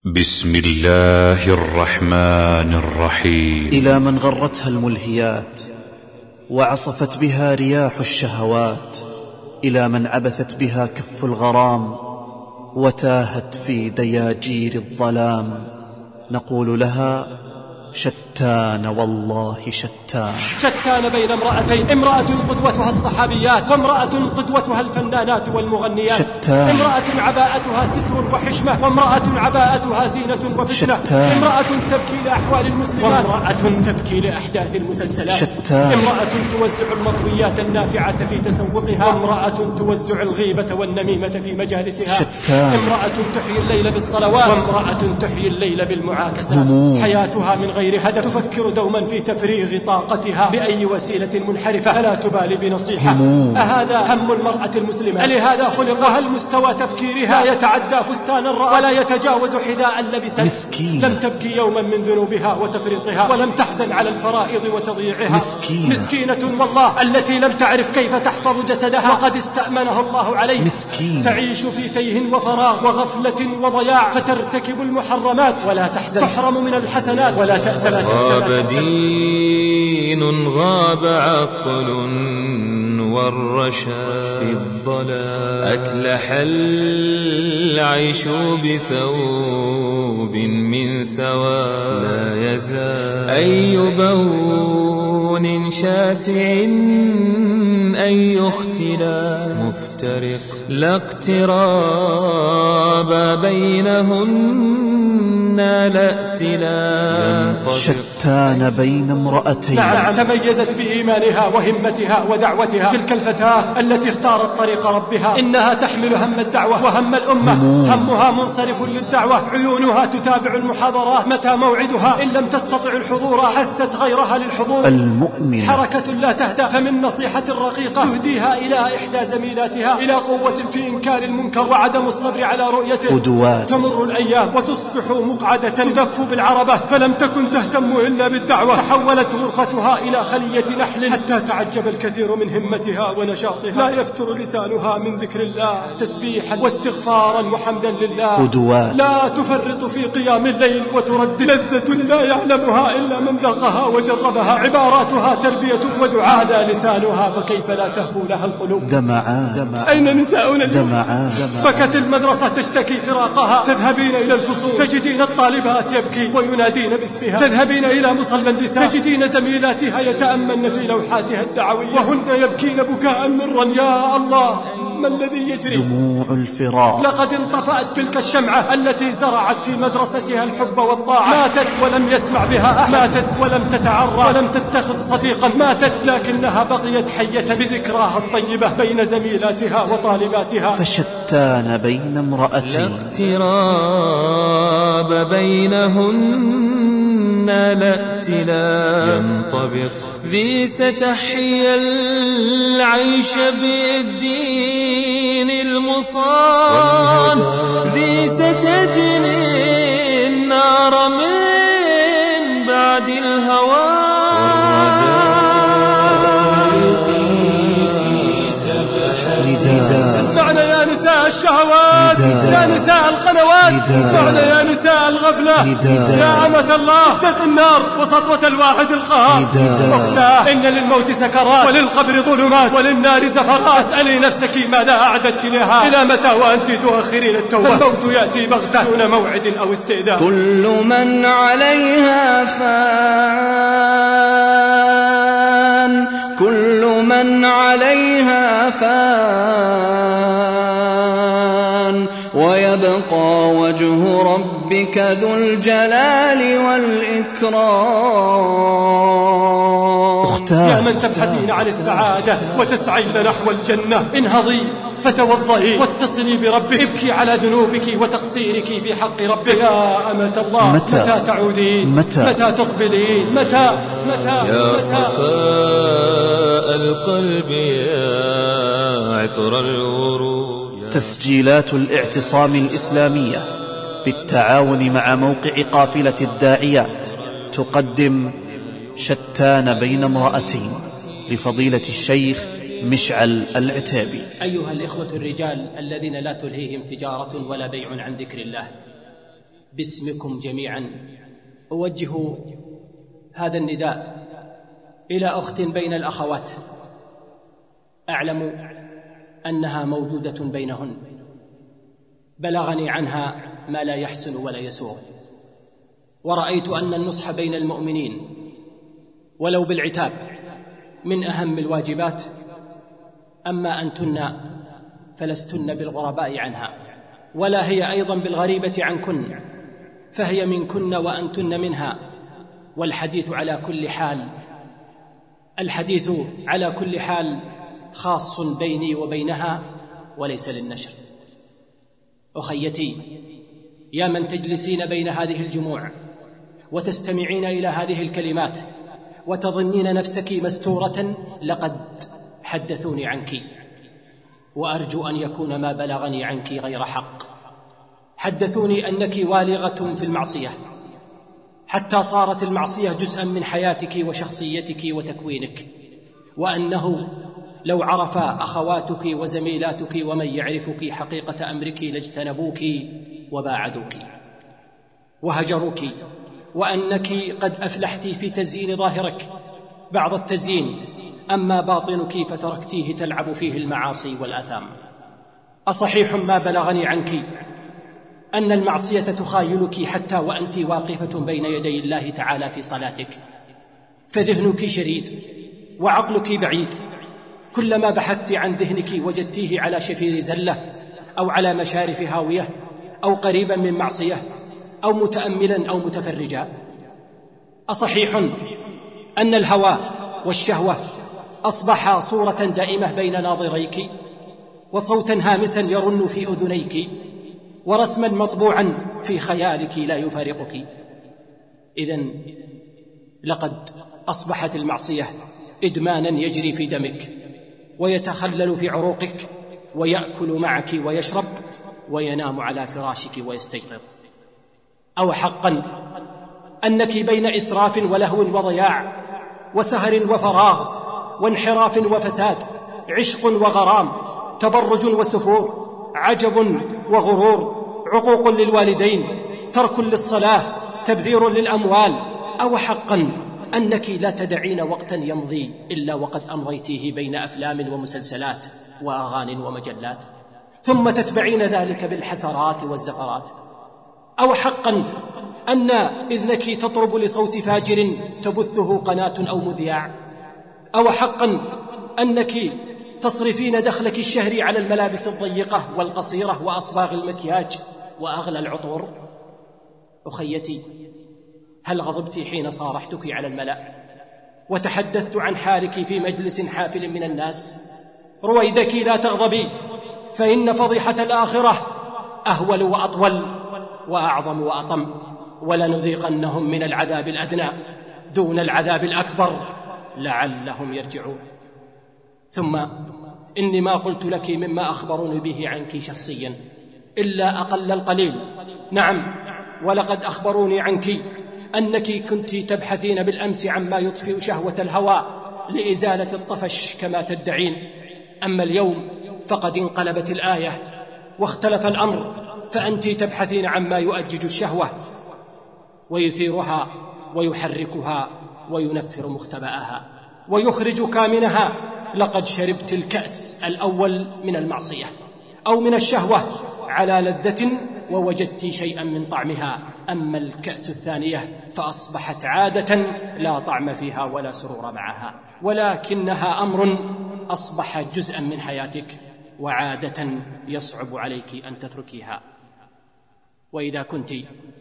بسم الله الرحمن الرحيم. إلى من غرتها الملهيات وعصفت بها رياح الشهوات، إلى من عبثت بها كف الغرام وتاهت في دياجير الظلام، نقول لها شتان والله شتان. شتان بين امرأتين، امرأة قدوتها الصحابيات وامرأة قدوتها الفنانات والمغنيات. شتان. امرأة عباءتها ستر وحشمة وامرأة عباءتها زينة وفتنة. شتان. امرأة تبكي لأحوال المسلمات وامرأة تبكي لأحداث المسلسلات. شتان. امرأة توزع المطويات النافعة في تسوقها وامرأة توزع الغيبة والنميمة في مجالسها. شتان. امرأة تحيي الليل بالصلوات وامرأة تحيي الليل بالمعاكسات. حياتها من غير هدف، تفكر دوما في تفريغ طاقتها بأي وسيلة منحرفة، فلا تبالي بنصيحة. أهذا هم المرأة المسلمة؟ ألهذا خلق؟ وهل مستوى تفكيرها لا يتعدى فستانا رأت ولا يتجاوز حذاء لبست؟ مسكينة. لم تبكي يوما من ذنوبها وتفريطها ولم تحزن على الفرائض وتضييعها. مسكينة والله التي لم تعرف كيف تحفظ جسدها وقد استأمنه الله عليه. مسكينة. تعيش في تيه وفراغ وغفلة وضياع، فترتكب المحرمات ولا تحزن، تحرم من الحسنات ولا تأسى. غاب دين غاب عقل والرشاد في الضلال، أكلح العيش بثوب من سواد، لا يزال أي بون شاسع أي اختلاف مفترق، لا اقتراب بينهن لا ائتلاف. شتان بين امرأتين. نعم، تميزت بإيمانها وهمتها ودعوتها تلك الفتاة التي اختارت طريق ربها. إنها تحمل هم الدعوة وهم الأمة، همها منصرف للدعوة، عيونها تتابع المحاضرات، متى موعدها إن لم تستطع الحضور حثت غيرها للحضور. المؤمن حركة لا تهدى، فمن نصيحة رقيقة تهديها إلى إحدى زميلاتها إلى قوة في إنكار المنكر وعدم الصبر على رؤيته. قدوات. تمر الأيام وتصبح مقعدة تدف بالعربة، فلم تكن تهتم إلا بالدعوة، تحولت غرفتها إلى خلية نحل، حتى تعجب الكثير من همتها ونشاطها. لا يفتر لسانها من ذكر الله، تسبيحا واستغفارا وحمدا لله. قدوات. لا تفرط في قيام الليل وتردد لذة لا يعلمها إلا من ذاقها وجربها. عباراتها تربية ودعاء، لا لسانها فكيف لا تهفو لها القلوب. دمعان. أين نساؤنا اليوم؟ دمعان. فكت المدرسة تشتكي فراقها، تذهبين إلى الفصول تجدين الطالبات يبكي وينادين باسمها، تذهبين إلى مصلى النساء تجدين زميلاتها يتأمن في لوحاتها الدعوية وهن يبكين بكاء مرا. يا الله، ما الذي يجري؟ دموع الفراق. لقد انطفأت تلك الشمعة التي زرعت في مدرستها الحب والطاعة. ماتت ولم يسمع بها أحد، ماتت ولم تتعرى ولم تتخذ صديقا، ماتت لكنها بقيت حية بذكراها الطيبة بين زميلاتها وطالباتها. فشتان بين امرأتين، لا اقتراب بينهن لا ائتلاف، ينطبق ذي ستحيا العيش بالدين المصان، ذي ستجني النار من بعد الهوان. اسمعنا يا نساء الشهوات، يا نساء القنوات، اسمعنا يا نساء الغفلة، يا أمة الله، اتق النار وسطوة الواحد القهار. أختاه، إن للموت سكرات وللقبر ظلمات وللنار زفرات. اسألي نفسك ماذا أعددت لها، إلى متى وأنت تؤخرين التوبة؟ فالموت يأتي بغتة دون موعد أو استئذان. كل من عليها فان، كل من عليها فان، ويبقى وجه ربك ذو الجلال والإكرام. يا من تبحثين عن السعادة وتسعين نحو الجنة، انهضي فتوضئي واتصلي بربك، ابكي على ذنوبك وتقصيرك في حق ربك. يا أمة الله، متى تعودين؟ متى تقبلين؟ متى يا صفاء القلب يا عطر الورود. تسجيلات الاعتصام الإسلامية بالتعاون مع موقع قافلة الداعيات تقدم شتان بين امرأتين لفضيلة الشيخ مشعل العتابي. أيها الإخوة الرجال الذين لا تلهيهم تجارة ولا بيع عن ذكر الله، باسمكم جميعا أوجه هذا النداء إلى أخت بين الأخوات أعلم أنها موجودة بينهن، بلغني عنها ما لا يحسن ولا يسوغ، ورأيت أن النصح بين المؤمنين ولو بالعتاب من أهم الواجبات، أما أنتن فلستن بالغرباء عنها، ولا هي أيضا بالغريبة عنكن، فهي منكن وأنتن منها. والحديث على كل حال، الحديث على كل حال خاص بيني وبينها وليس للنشر. أخيتي، يا من تجلسين بين هذه الجموع وتستمعين إلى هذه الكلمات وتظنين نفسك مستورة، لقد حدثوني عنك، وأرجو أن يكون ما بلغني عنك غير حق. حدثوني أنك والغة في المعصية، حتى صارت المعصية جزءا من حياتك وشخصيتك وتكوينك، وأنه لو عرف أخواتك وزميلاتك ومن يعرفك حقيقة أمرك لاجتنبوك وباعدوك وهجروك، وأنك قد أفلحت في تزيين ظاهرك بعض التزيين، أما باطنك فتركتيه تلعب فيه المعاصي والآثام. أصحيح ما بلغني عنك أن المعصية تخايلك حتى وأنت واقفة بين يدي الله تعالى في صلاتك، فذهنك شريد وعقلك بعيد، كلما بحثت عن ذهنك وجدتيه على شفير زلة أو على مشارف هاوية أو قريبا من معصية أو متأملا أو متفرجا. أصحيح أن الهوى والشهوة أصبح صورة دائمة بين ناظريك، وصوتا هامسا يرن في أذنيك، ورسما مطبوعا في خيالك لا يفارقك. إذن لقد أصبحت المعصية إدمانا يجري في دمك ويتخلل في عروقك، ويأكل معك ويشرب وينام على فراشك ويستيقظ. أو حقا أنك بين إسراف ولهو وضياع وسهر وفراغ وانحراف وفساد، عشق وغرام، تبرج وسفور، عجب وغرور، عقوق للوالدين، ترك للصلاة، تبذير للأموال. أو حقا أنك لا تدعين وقتا يمضي إلا وقد أمضيتيه بين أفلام ومسلسلات وأغاني ومجلات، ثم تتبعين ذلك بالحسرات والزفرات. أو حقا أن إذنك تطرب لصوت فاجر تبثه قناة أو مذياع. أو حقا أنك تصرفين دخلك الشهري على الملابس الضيقة والقصيرة وأصباغ المكياج وأغلى العطور. أخيتي، هل غضبت حين صارحتك على الملأ وتحدثت عن حالك في مجلس حافل من الناس؟ رويدك لا تغضبي، فإن فضيحة الآخرة أهول وأطول وأعظم وأطم، ولنذيقنهم من العذاب الأدنى دون العذاب الأكبر لعلهم يرجعون. ثم إني ما قلت لك مما أخبروني به عنك شخصيا إلا أقل القليل. نعم، ولقد أخبروني عنك أنك كنت تبحثين بالأمس عما يطفئ شهوة الهوى لإزالة الطفش كما تدعين، أما اليوم فقد انقلبت الآية واختلف الأمر، فأنت تبحثين عما يؤجج الشهوة ويثيرها ويحركها وينفر مختبئها ويخرج كامنها. لقد شربت الكأس الأول من المعصية أو من الشهوة على لذة ووجدت شيئا من طعمها، أما الكأس الثانية فأصبحت عادة لا طعم فيها ولا سرور معها، ولكنها أمر أصبح جزءا من حياتك وعادة يصعب عليك أن تتركيها. وإذا كنت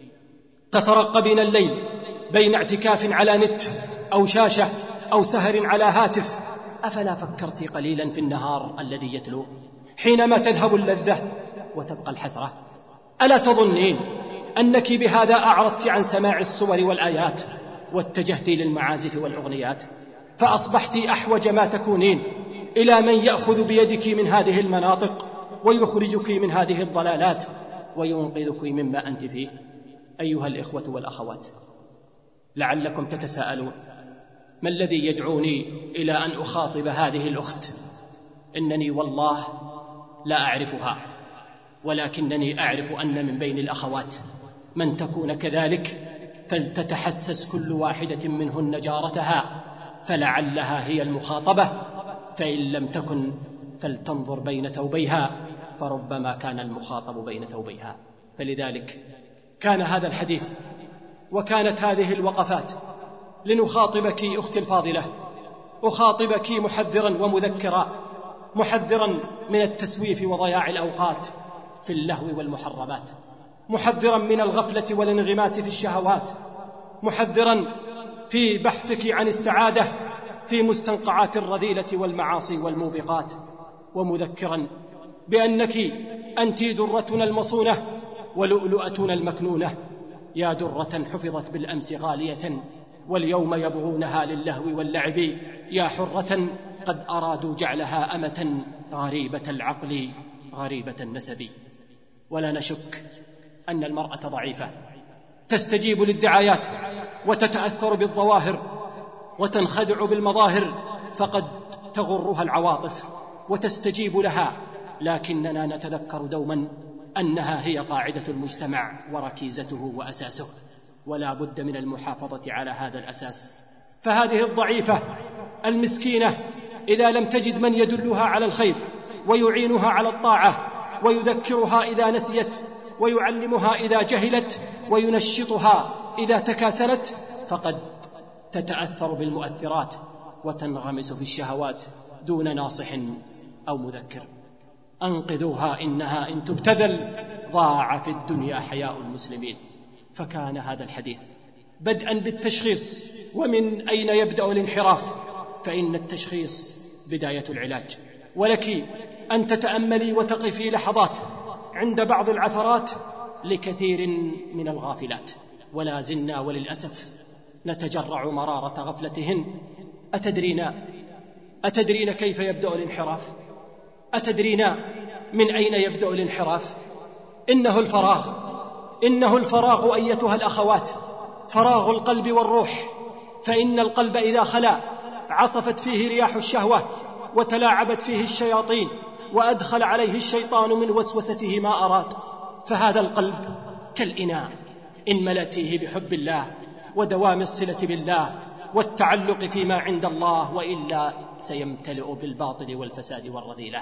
تترقبين الليل بين اعتكاف على نت أو شاشة أو سهر على هاتف، أفلا فكرت قليلا في النهار الذي يتلو حينما تذهب اللذة وتبقى الحسرة؟ ألا تظنين أنك بهذا أعرضت عن سماع الصور والآيات واتجهت للمعازف والأغنيات، فأصبحت أحوج ما تكونين إلى من يأخذ بيدك من هذه المناطق ويخرجك من هذه الضلالات وينقذك مما أنت فيه؟ أيها الإخوة والأخوات، لعلكم تتساءلون ما الذي يدعوني إلى أن أخاطب هذه الأخت؟ إنني والله لا أعرفها، ولكنني أعرف أن من بين الأخوات من تكون كذلك فلتتحسس كل واحدة منهن جارتها فلعلها هي المخاطبة، فإن لم تكن فلتنظر بين ثوبيها فربما كان المخاطب بين ثوبيها. فلذلك كان هذا الحديث وكانت هذه الوقفات لنخاطبك أختي الفاضلة، أخاطبك محذرا ومذكرا، محذرا من التسويف وضياع الأوقات في اللهو والمحرمات، محذرا من الغفلة والانغماس في الشهوات، محذرا في بحثك عن السعادة في مستنقعات الرذيلة والمعاصي والموبقات، ومذكرا بأنك أنت درتنا المصونة ولؤلؤتنا المكنونة، يا درة حفظت بالأمس غالية واليوم يبغونها للهو واللعب، يا حرة قد أرادوا جعلها أمة غريبة العقل غريبة النسب. ولا نشك أن المرأة ضعيفة تستجيب للدعايات وتتأثر بالظواهر وتنخدع بالمظاهر، فقد تغرها العواطف وتستجيب لها، لكننا نتذكر دوما أنها هي قاعدة المجتمع وركيزته وأساسه، ولا بد من المحافظة على هذا الأساس. فهذه الضعيفة المسكينة إذا لم تجد من يدلها على الخير ويعينها على الطاعة ويذكرها إذا نسيت ويعلمها إذا جهلت وينشطها إذا تكاسلت، فقد تتأثر بالمؤثرات وتنغمس في الشهوات دون ناصح أو مذكر. أنقذوها إنها إن تبتذل ضاع في الدنيا حياء المسلمين. فكان هذا الحديث بدءا بالتشخيص ومن أين يبدأ الانحراف، فإن التشخيص بداية العلاج، ولك أن تتأملي وتقفي لحظات عند بعض العثرات لكثير من الغافلات، ولا زلنا وللأسف نتجرع مرارة غفلتهن. أتدرين كيف يبدأ الانحراف؟ أتدرين من أين يبدأ الانحراف؟ إنه الفراغ أيتها الأخوات، فراغ القلب والروح. فإن القلب إذا خلا عصفت فيه رياح الشهوة وتلاعبت فيه الشياطين وأدخل عليه الشيطان من وسوسته ما أراد. فهذا القلب كالإناء إن ملأتيه بحب الله ودوام الصلة بالله والتعلق فيما عند الله، وإلا سيمتلئ بالباطل والفساد والرذيلة.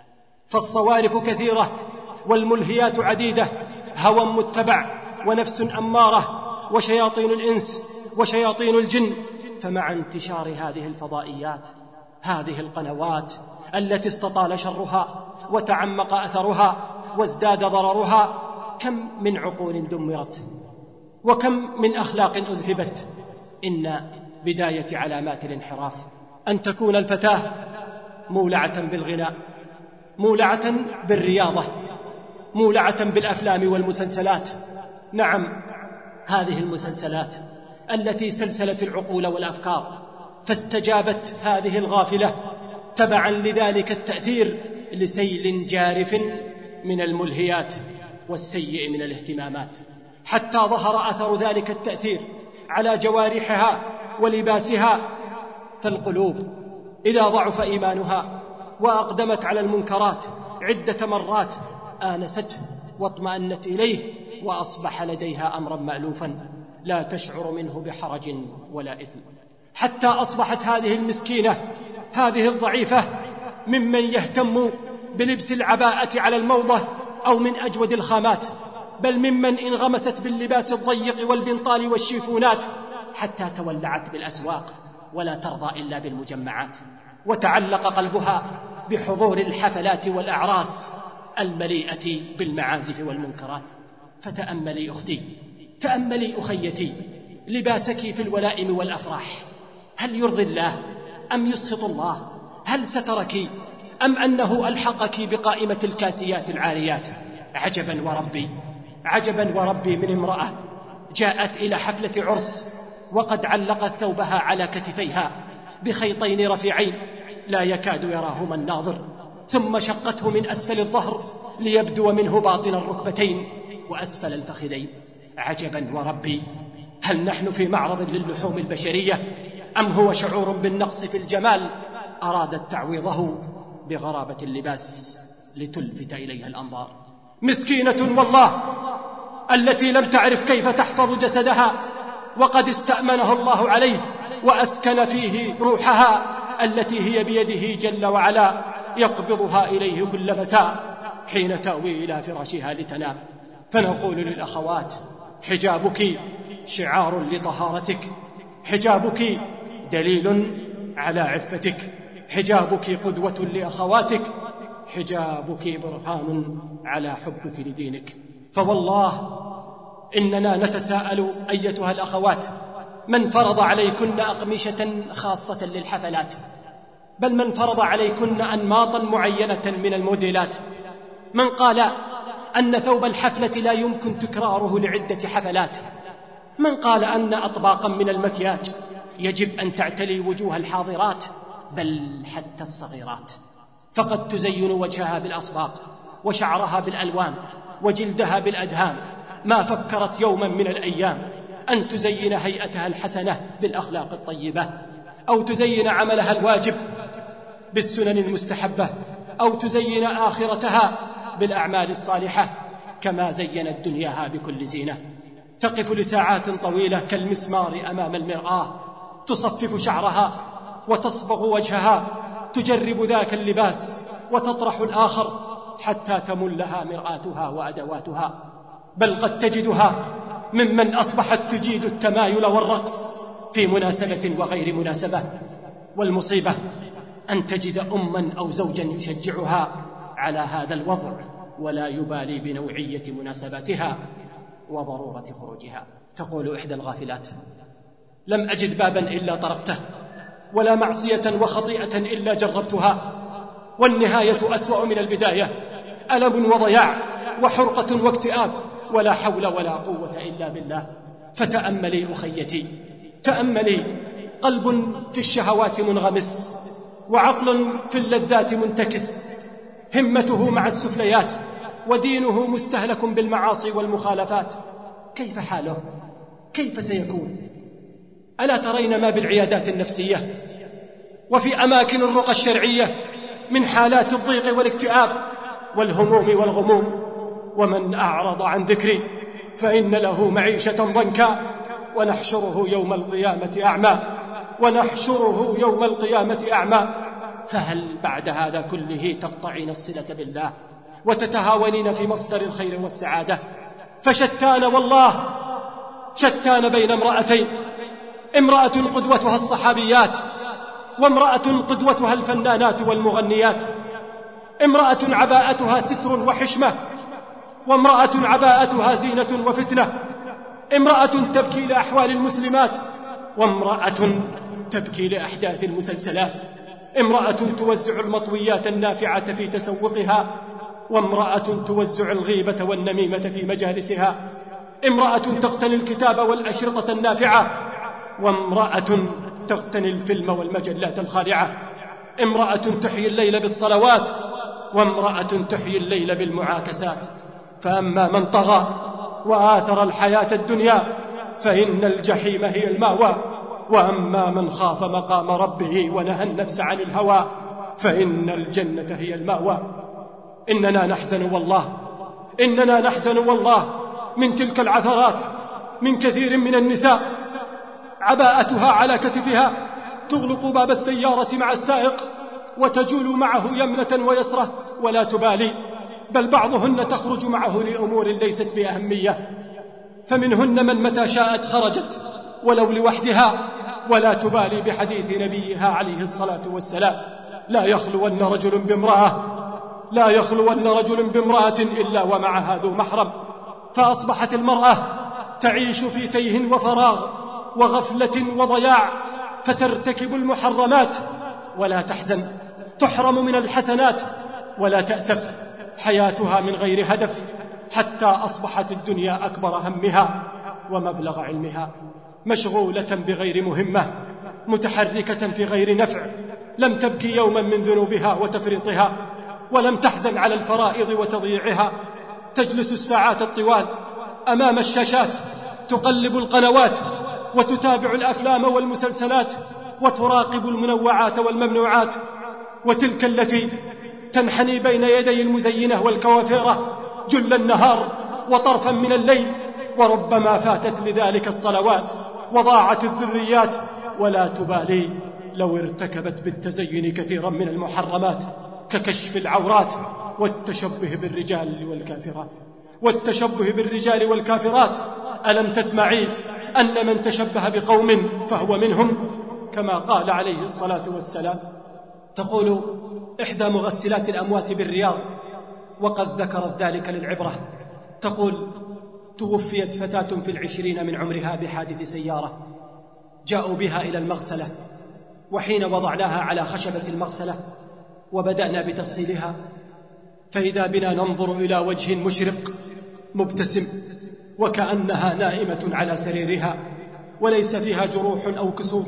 فالصوارف كثيرة والملهيات عديدة، هوى متبع ونفس أمارة وشياطين الإنس وشياطين الجن. فمع انتشار هذه الفضائيات، هذه القنوات التي استطال شرها وتعمق أثرها وازداد ضررها، كم من عقول دمرت وكم من أخلاق أذهبت. إن بداية علامات الانحراف أن تكون الفتاة مولعة بالغناء، مولعة بالرياضة، مولعة بالأفلام والمسلسلات. نعم، هذه المسلسلات التي سلسلت العقول والأفكار، فاستجابت هذه الغافلة تبعا لذلك التأثير لسيل جارف من الملهيات والسيء من الاهتمامات، حتى ظهر أثر ذلك التأثير على جوارحها ولباسها. فالقلوب إذا ضعف إيمانها وأقدمت على المنكرات عدة مرات آنسته واطمأنت إليه، وأصبح لديها أمرا مألوفا لا تشعر منه بحرج ولا إثم، حتى أصبحت هذه المسكينة، هذه الضعيفة، ممن يهتم بلبس العباءة على الموضة أو من أجود الخامات، بل ممن انغمست باللباس الضيق والبنطال والشيفونات، حتى تولعت بالأسواق ولا ترضى إلا بالمجمعات، وتعلق قلبها بحضور الحفلات والأعراس المليئة بالمعازف والمنكرات. فتأملي أختي، تأملي أخيتي، لباسك في الولائم والأفراح هل يرضي الله أم يسخط الله؟ هل سترك أم أنه ألحقك بقائمة الكاسيات العاريات؟ عجبا وربي، عجبا وربي من امرأة جاءت إلى حفلة عرس وقد علقت ثوبها على كتفيها بخيطين رفيعين لا يكاد يراهما الناظر، ثم شقته من أسفل الظهر ليبدو منه باطن الركبتين وأسفل الفخذين. عجبا وربي، هل نحن في معرض للحوم البشرية أم هو شعور بالنقص في الجمال أرادت تعويضه بغرابة اللباس لتلفت إليها الأنظار؟ مسكينة والله، التي لم تعرف كيف تحفظ جسدها وقد استأمنه الله عليه وأسكن فيه روحها التي هي بيده جل وعلا يقبضها إليه كل مساء حين تأوي إلى فراشها لتنام. فنقول للأخوات: حجابك شعار لطهارتك، حجابك دليل على عفتك، حجابك قدوة لأخواتك، حجابك برهان على حبك لدينك. فوالله إننا نتساءل أيتها الأخوات: من فرض عليكن أقمشة خاصة للحفلات؟ بل من فرض عليكن أنماطا معينة من الموديلات؟ من قال أن ثوب الحفلة لا يمكن تكراره لعدة حفلات؟ من قال أن أطباقا من المكياج يجب أن تعتلي وجوه الحاضرات بل حتى الصغيرات؟ فقد تزين وجهها بالأصباغ وشعرها بالألوان وجلدها بالأدهان. ما فكرت يوما من الأيام أن تزين هيئتها الحسنة بالأخلاق الطيبة، أو تزين عملها الواجب بالسنن المستحبة، أو تزين آخرتها بالأعمال الصالحة كما زينت دنياها بكل زينة. تقف لساعات طويلة كالمسمار أمام المرآة، تصفف شعرها وتصبغ وجهها، تجرب ذاك اللباس وتطرح الآخر حتى تملها مرآتها وأدواتها. بل قد تجدها ممن أصبحت تجيد التمايل والرقص في مناسبة وغير مناسبة. والمصيبة أن تجد أما أو زوجا يشجعها على هذا الوضع ولا يبالي بنوعية مناسباتها وضرورة خروجها. تقول إحدى الغافلات: لم أجد بابا إلا طرقته، ولا معصية وخطيئة إلا جربتها، والنهاية أسوأ من البداية، ألم وضياع وحرقة واكتئاب، ولا حول ولا قوة إلا بالله. فتأملي أخيتي، تأملي، قلب في الشهوات منغمس، وعقل في اللذات منتكس، همته مع السفليات، ودينه مستهلك بالمعاصي والمخالفات. كيف حاله؟ كيف سيكون؟ ألا ترين ما بالعيادات النفسية وفي أماكن الرقى الشرعية من حالات الضيق والاكتئاب والهموم والغموم؟ ومن أعرض عن ذكري فإن له معيشة ضنكا ونحشره يوم القيامة أعمى، ونحشره يوم القيامة أعمى. فهل بعد هذا كله تقطعين الصلة بالله وتتهاونين في مصدر الخير والسعادة؟ فشتان والله، شتان بين امرأتين: امرأة قدوتها الصحابيات، وامرأة قدوتها الفنانات والمغنيات، امرأة عباءتها ستر وحشمة، وامرأة عباءتها زينة وفتنة، امرأة تبكي لأحوال المسلمات، وامرأة تبكي لأحداث المسلسلات، امرأة توزع المطويات النافعة في تسوقها، وامرأة توزع الغيبة والنميمة في مجالسها، امرأة تقتني الكتاب والأشرطة النافعة، وامرأة تقتني الفيلم والمجلات الخادعة، امرأة تحيي الليل بالصلوات، وامرأة تحيي الليل بالمعاكسات. فأما من طغى وآثر الحياة الدنيا فإن الجحيم هي المأوى، وأما من خاف مقام ربه ونهى النفس عن الهوى فإن الجنة هي المأوى. إننا نحزن والله، إننا نحزن والله من تلك العثرات، من كثير من النساء عباءتها على كتفها تغلق باب السيارة مع السائق وتجول معه يمنة ويسرة ولا تبالي، بل بعضهن تخرج معه لأمور ليست بأهمية، فمنهن من متى شاءت خرجت ولو لوحدها ولا تبالي بحديث نبيها عليه الصلاة والسلام: لا يخلون رجل بامرأة، لا يخلون رجل بامرأة إلا ومعها ذو محرم. فأصبحت المرأة تعيش في تيه وفراغ وغفلة وضياع، فترتكب المحرمات ولا تحزن، تحرم من الحسنات ولا تأسف، حياتها من غير هدف، حتى أصبحت الدنيا أكبر همها ومبلغ علمها، مشغولة بغير مهمة، متحركة في غير نفع، لم تبكي يوما من ذنوبها وتفريطها، ولم تحزن على الفرائض وتضييعها، تجلس الساعات الطوال أمام الشاشات، تقلب القنوات وتتابع الأفلام والمسلسلات وتراقب المنوعات والممنوعات، وتلك التي تنحني بين يدي المزينة والكوافيرة جل النهار وطرفا من الليل وربما فاتت لذلك الصلوات وضاعت الذريات، ولا تبالي لو ارتكبت بالتزين كثيرا من المحرمات ككشف العورات والتشبه بالرجال والكافرات. ألم تسمعي أن من تشبه بقوم فهو منهم، كما قال عليه الصلاة والسلام. تقول إحدى مغسلات الأموات بالرياض، وقد ذكرت ذلك للعبرة، تقول: توفيت فتاة في 20 من عمرها بحادث سيارة، جاءوا بها إلى المغسلة، وحين وضعناها على خشبة المغسلة وبدأنا بتغسيلها، فإذا بنا ننظر إلى وجه مشرق مبتسم وكأنها نائمة على سريرها وليس فيها جروح أو كسور.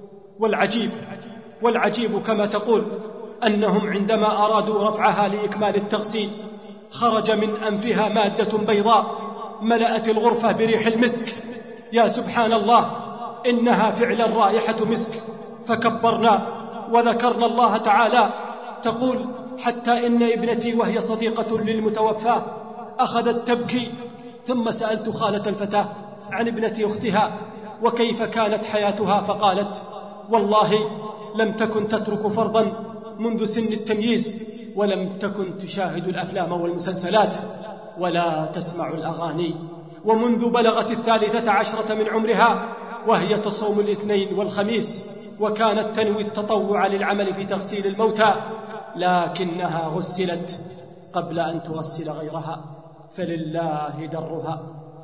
والعجيب كما تقول أنهم عندما أرادوا رفعها لإكمال التغسيل خرج من أنفها مادة بيضاء ملأت الغرفة بريح المسك. يا سبحان الله، إنها فعلا رائحة مسك. فكبرنا وذكرنا الله تعالى. تقول: حتى إن ابنتي وهي صديقة للمتوفاة أخذت تبكي، ثم سألت خالة الفتاة عن ابنة أختها وكيف كانت حياتها، فقالت: والله لم تكن تترك فرضا منذ سن التمييز، ولم تكن تشاهد الأفلام والمسلسلات ولا تسمع الأغاني، ومنذ بلغت 13 من عمرها وهي تصوم الاثنين والخميس، وكانت تنوي التطوع للعمل في تغسيل الموتى، لكنها غسلت قبل أن تغسل غيرها، فلله درها.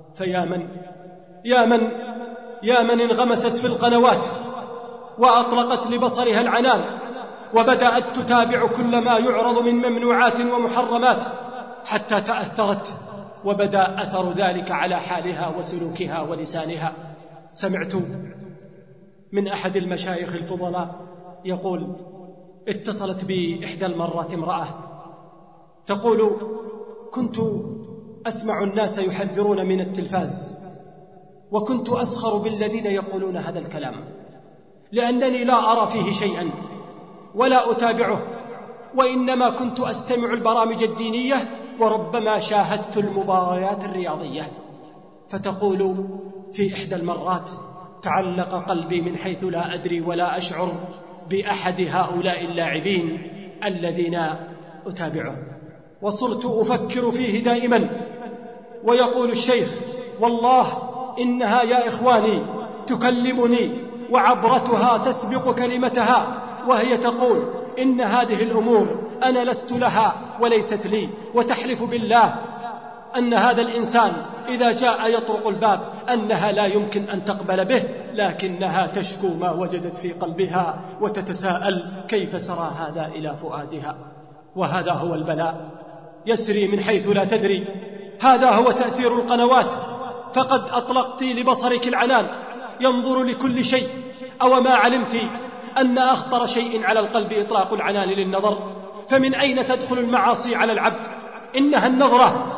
يا من انغمست في القنوات وأطلقت لبصرها العنان، وبدأت تتابع كل ما يعرض من ممنوعات ومحرمات حتى تأثرت، وبدأ أثر ذلك على حالها وسلوكها ولسانها. سمعت من أحد المشايخ الفضلاء يقول: اتصلت بي إحدى المرات امرأة تقول: كنت أسمع الناس يحذرون من التلفاز، وكنت أسخر بالذين يقولون هذا الكلام، لأنني لا أرى فيه شيئا ولا أتابعه، وإنما كنت أستمع البرامج الدينية وربما شاهدت المباريات الرياضية. فتقول: في إحدى المرات تعلق قلبي من حيث لا أدري ولا أشعر بأحد هؤلاء اللاعبين الذين أتابعه، وصرت أفكر فيه دائما. ويقول الشيخ: والله إنها يا إخواني تكلمني وعبرتها تسبق كلمتها، وهي تقول: إن هذه الأمور أنا لست لها وليست لي، وتحلف بالله أن هذا الإنسان إذا جاء يطرق الباب أنها لا يمكن أن تقبل به، لكنها تشكو ما وجدت في قلبها وتتساءل كيف سرى هذا إلى فؤادها. وهذا هو البلاء، يسري من حيث لا تدري. هذا هو تأثير القنوات، فقد أطلقت لبصرك العنان ينظر لكل شيء. أو ما علمت أن أخطر شيء على القلب إطلاق العنان للنظر؟ فمن أين تدخل المعاصي على العبد؟ إنها النظرة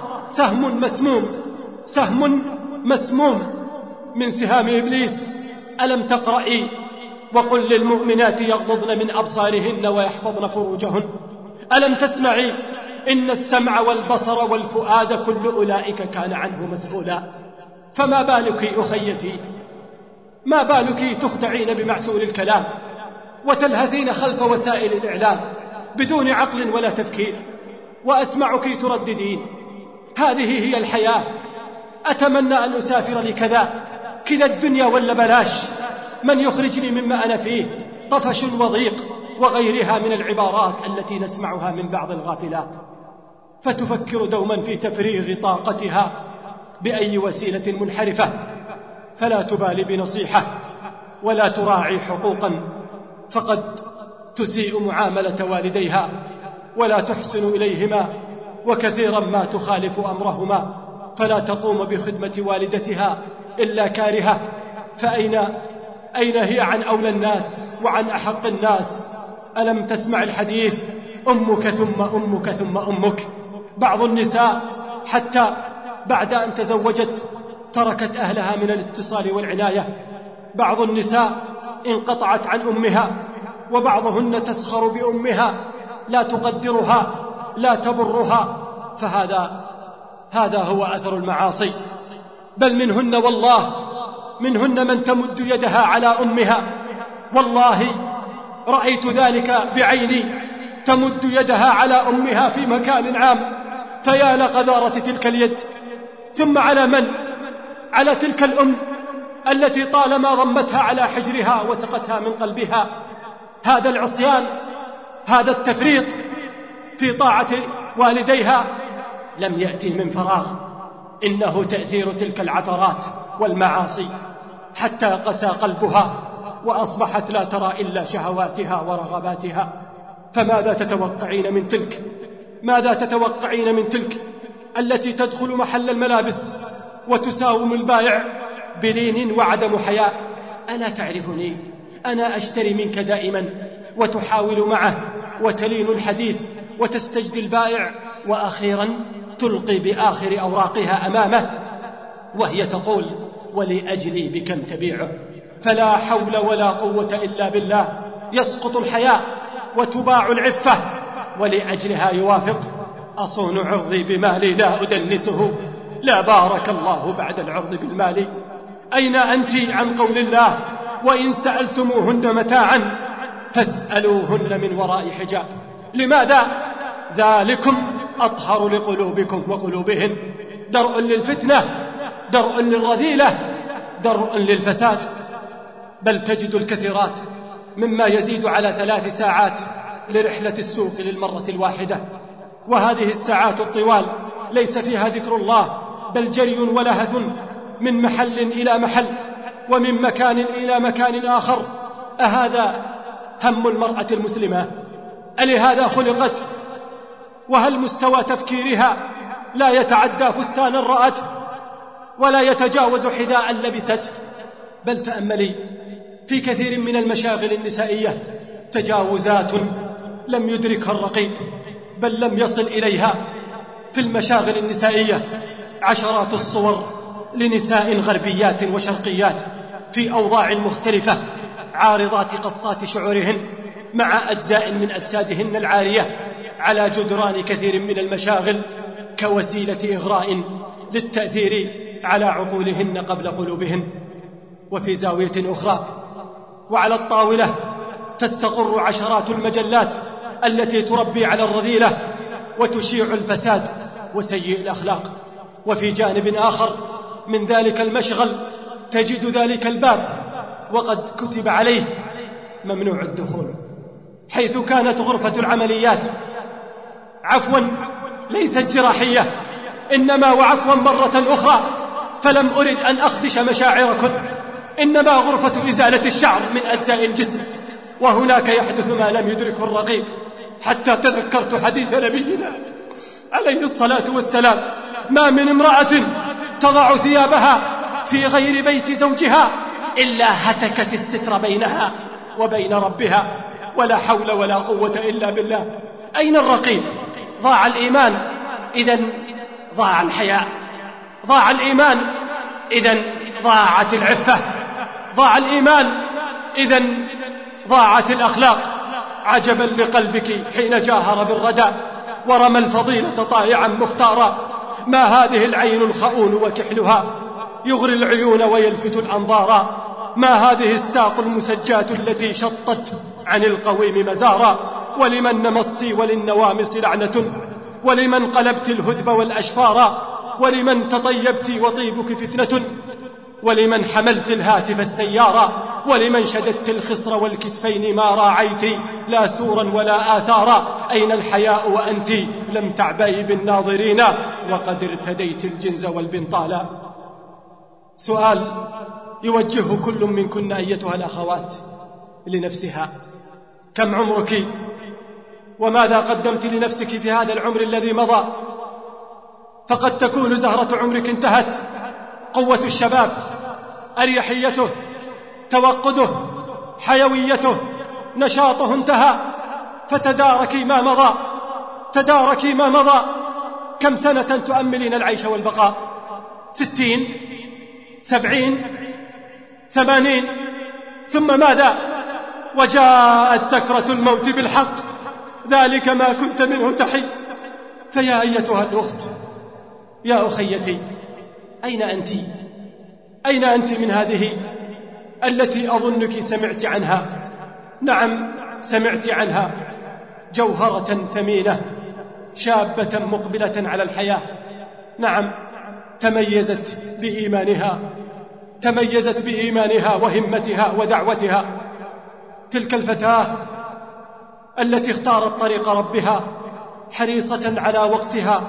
سهم مسموم من سهام إبليس. ألم تقرأي: وقل للمؤمنات يغضضن من أبصارهن ويحفظن فروجهن؟ ألم تسمعي: إن السمع والبصر والفؤاد كل أولئك كان عنه مسؤولا؟ فما بالك أخيتي، ما بالك تخدعين بمعسول الكلام وتلهثين خلف وسائل الإعلام بدون عقل ولا تفكير، وأسمعك ترددين: هذه هي الحياة، أتمنى أن أسافر لكذا، كذا الدنيا ولا بلاش، من يخرجني مما أنا فيه، طفش وضيق، وغيرها من العبارات التي نسمعها من بعض الغافلات. فتفكر دوما في تفريغ طاقتها بأي وسيلة منحرفة، فلا تبالي بنصيحة ولا تراعي حقوقا، فقد تسيء معاملة والديها ولا تحسن إليهما، وكثيرا ما تخالف أمرهما، فلا تقوم بخدمة والدتها إلا كارهة. فأين هي عن أولى الناس وعن أحق الناس؟ ألم تسمع الحديث: أمك ثم أمك ثم أمك؟ بعض النساء حتى بعد أن تزوجت تركت أهلها من الاتصال والعناية، بعض النساء انقطعت عن أمها، وبعضهن تسخر بأمها، لا تقدرها لا تبرها. فهذا هو أثر المعاصي. بل منهن والله منهن من تمد يدها على أمها، والله رأيت ذلك بعيني، تمد يدها على أمها في مكان عام، فيا لقذارة تلك اليد. ثم على من؟ على تلك الأم التي طالما ضمتها على حجرها وسقتها من قلبها. هذا العصيان، هذا التفريط في طاعة والديها لم يأتي من فراغ، إنه تأثير تلك العثرات والمعاصي حتى قسى قلبها وأصبحت لا ترى إلا شهواتها ورغباتها. فماذا تتوقعين من تلك؟ ماذا تتوقعين من تلك التي تدخل محل الملابس وتساوم البائع بلين وعدم حياء؟ ألا تعرفني؟ أنا أشتري منك دائما، وتحاول معه وتلين الحديث وتستجدي البائع، وأخيرا تلقي بآخر أوراقها أمامه وهي تقول: ولأجلي بكم تبيعه؟ فلا حول ولا قوة إلا بالله. يسقط الحياء وتباع العفة، ولأجلها يوافق: أصون عرضي بمالي لا أدنسه، لا بارك الله بعد العرض بالمال. أين أنت عن قول الله: وإن سألتموهن متاعا فاسألوهن من وراء حجاب؟ لماذا؟ ذلكم أطهر لقلوبكم وقلوبهن. درء للفتنة، درء للرذيلة، درء للفساد. بل تجد الكثيرات مما يزيد على 3 ساعات لرحلة السوق للمرة الواحدة، وهذه الساعات الطوال ليس فيها ذكر الله، بل جري ولهث من محل إلى محل ومن مكان إلى مكان آخر. أهذا هم المرأة المسلمة؟ ألهذا خلقت؟ وهل مستوى تفكيرها لا يتعدى فستانا رأت ولا يتجاوز حذاء لبست؟ بل تأملي في كثير من المشاغل النسائية تجاوزات لم يدركها الرقيب، بل لم يصل إليها. في المشاغل النسائية عشرات الصور لنساء غربيات وشرقيات في أوضاع مختلفة، عارضات قصات شعورهن مع أجزاء من أجسادهن العارية على جدران كثير من المشاغل كوسيلة إغراء للتأثير على عقولهن قبل قلوبهن. وفي زاوية أخرى وعلى الطاولة تستقر عشرات المجلات التي تربي على الرذيلة وتشيع الفساد وسيء الأخلاق. وفي جانب آخر من ذلك المشغل تجد ذلك الباب وقد كتب عليه ممنوع الدخول، حيث كانت غرفة العمليات عفوا ليست جراحية، إنما وعفوا مرة أخرى فلم أرد أن أخدش مشاعركم، إنما غرفة إزالة الشعر من أجزاء الجسم. وهناك يحدث ما لم يدركه الرقيب، حتى تذكرت حديث نبينا عليه الصلاة والسلام: ما من امرأة تضع ثيابها في غير بيت زوجها إلا هتكت الستر بينها وبين ربها. ولا حول ولا قوة إلا بالله. أين الرقيب؟ ضاع الإيمان، إذن ضاع الحياء. ضاع الإيمان، إذن ضاعت العفة. ضاع الإيمان، إذن ضاعت الأخلاق. عجبا لقلبك حين جاهر بالردى ورمى الفضيلة طائعا مختارا. ما هذه العين الخؤون وكحلها يغري العيون ويلفت الأنظارا. ما هذه الساق المسجاة التي شطت عن القويم مزارا. ولمن نمصت وللنوامص لعنة، ولمن قلبت الهدب والأشفارا، ولمن تطيبت وطيبك فتنة، ولمن حملت الهاتف السيارا، ولمن شددت الخصر والكتفين ما راعيت لا سورا ولا آثارا. أين الحياء وأنت لم تعبئي بالناظرين وقد ارتديت الجنز والبنطالا؟ سؤال يوجهه كل منكن أيتها الأخوات لنفسها: كم عمرك؟ وماذا قدمت لنفسك في هذا العمر الذي مضى؟ فقد تكون زهرة عمرك انتهت، قوة الشباب، أريحيته، توقده، حيويته، نشاطه انتهى. فتداركي ما مضى، تداركي ما مضى. كم سنة تؤملين العيش والبقاء؟ 60 70 80 ثم ماذا؟ وجاءت سكرة الموت بالحق، ذلك ما كنت منه تحيد. فيا أيتها الأخت، يا أخيتي، أين أنت؟ أين أنت من هذه التي أظنك سمعت عنها؟ نعم سمعت عنها، جوهرة ثمينة، شابة مقبلة على الحياة. نعم تميزت بإيمانها وهمتها ودعوتها. تلك الفتاة التي اختارت طريق ربها حريصة على وقتها،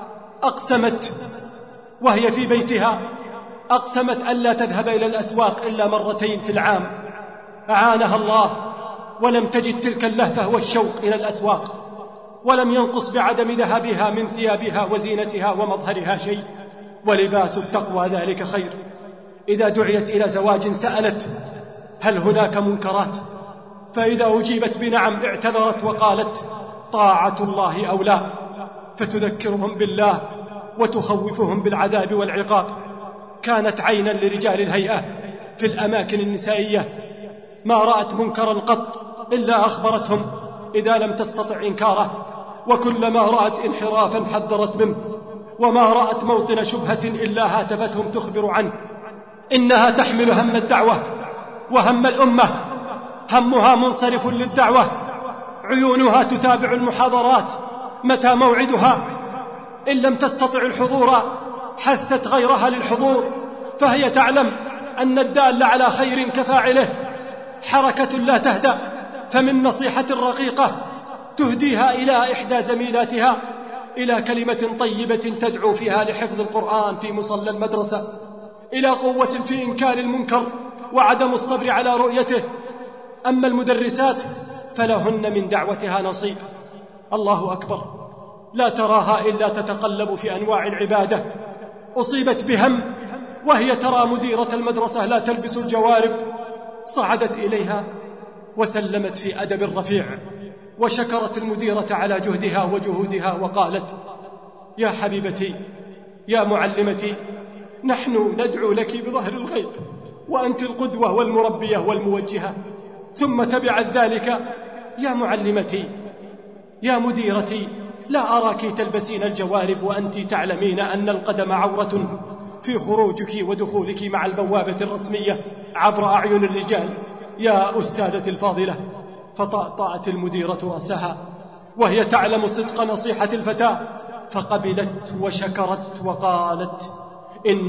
أقسمت وهي في بيتها، أقسمت ألا تذهب إلى الأسواق إلا مرتين في العام. أعانها الله ولم تجد تلك اللهفة والشوق إلى الأسواق، ولم ينقص بعدم ذهابها من ثيابها وزينتها ومظهرها شيء. ولباس التقوى ذلك خير. إذا دعيت إلى زواج سألت هل هناك منكرات؟ فإذا أجيبت بنعم اعتذرت وقالت طاعة الله أولى، فتذكرهم بالله وتخوفهم بالعذاب والعقاب. كانت عينا لرجال الهيئة في الأماكن النسائية، ما رأت منكرا قط إلا أخبرتهم إذا لم تستطع إنكاره، وكلما رأت انحرافا حذرت منه، وما رأت موطن شبهة إلا هاتفتهم تخبر عنه. إنها تحمل هم الدعوة وهم الأمة، همها منصرف للدعوة، عيونها تتابع المحاضرات متى موعدها. إن لم تستطع الحضور حثت غيرها للحضور، فهي تعلم أن الدال على خير كفاعله. حركة لا تهدأ، فمن نصيحة رقيقة تهديها إلى إحدى زميلاتها إلى كلمة طيبة تدعو فيها لحفظ القرآن في مصلى المدرسة، إلى قوة في إنكار المنكر وعدم الصبر على رؤيته. أما المدرسات فلهن من دعوتها نصيب. الله أكبر، لا تراها إلا تتقلب في أنواع العبادة. أصيبت بهم وهي ترى مديرة المدرسة لا تلبس الجوارب، صعدت إليها وسلمت في أدب رفيع، وشكرت المديرة على جهدها وجهودها، وقالت يا حبيبتي يا معلمتي، نحن ندعو لك بظهر الغيب، وأنت القدوة والمربية والموجهة. ثم تبعت ذلك يا معلمتي يا مديرتي، لا أراك تلبسين الجوارب وأنت تعلمين أن القدم عورة في خروجك ودخولك مع البوابة الرسمية عبر أعين الرجال يا أستاذتي الفاضلة. فطأطأت المديرة رأسها وهي تعلم صدق نصيحة الفتاة، فقبلت وشكرت وقالت إن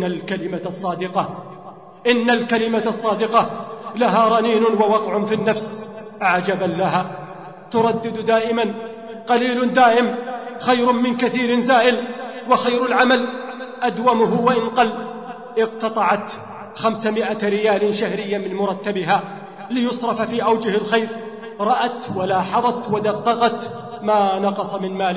الكلمة الصادقة لها رنين ووقع في النفس عجبا لها، تردد دائما قليل دائم خير من كثير زائل، وخير العمل أدومه وإن قل. اقتطعت 500 ريال شهريا من مرتبها ليصرف في أوجه الخير. رأت ولاحظت ودققت، ما نقص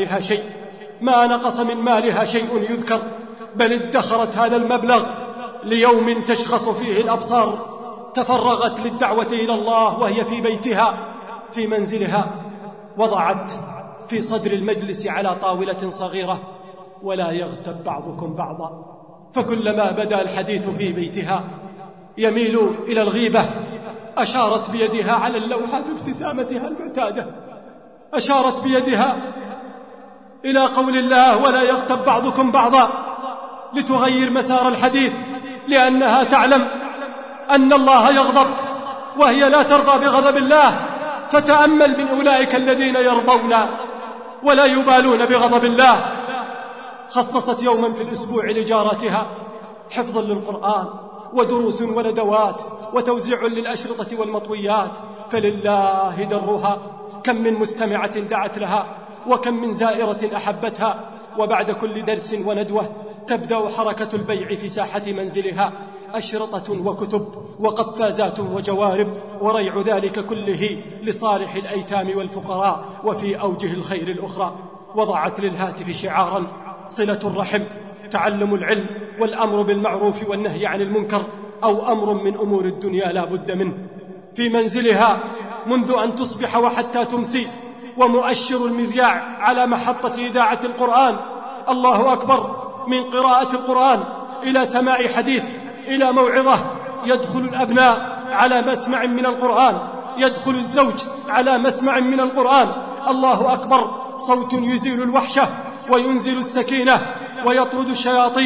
من مالها شيء يذكر، بل ادخرت هذا المبلغ ليوم تشخص فيه الأبصار. تفرغت للدعوة إلى الله وهي في بيتها في منزلها، وضعت في صدر المجلس على طاولة صغيرة ولا يغتب بعضكم بعضا، فكلما بدا الحديث في بيتها يميل إلى الغيبة. أشارت بيدها على اللوحة بابتسامتها المعتادة، أشارت بيدها إلى قول الله ولا يغتب بعضكم بعضا، لتغير مسار الحديث، لأنها تعلم أن الله يغضب وهي لا ترضى بغضب الله. فتأمل من أولئك الذين يرضون ولا يبالون بغضب الله. خصصت يوما في الأسبوع لجارتها حفظا للقرآن ودروس وندوات وتوزيع للأشرطة والمطويات، فلله درها. كم من مستمعة دعت لها، وكم من زائرة أحبتها. وبعد كل درس وندوة تبدأ حركة البيع في ساحة منزلها، أشرطة وكتب وقفازات وجوارب، وريع ذلك كله لصالح الأيتام والفقراء وفي أوجه الخير الأخرى. وضعت للهاتف شعارا صلة الرحم، تعلم العلم، والأمر بالمعروف والنهي عن المنكر، أو أمر من أمور الدنيا لا بد منه. في منزلها منذ أن تصبح وحتى تمسي، ومؤشر المذياع على محطة إذاعة القرآن. الله أكبر، من قراءة القرآن إلى سماع حديث إلى موعظة. يدخل الأبناء على مسمع من القرآن، يدخل الزوج على مسمع من القرآن. الله أكبر، صوت يزيل الوحشة وينزل السكينة ويطرد الشياطين.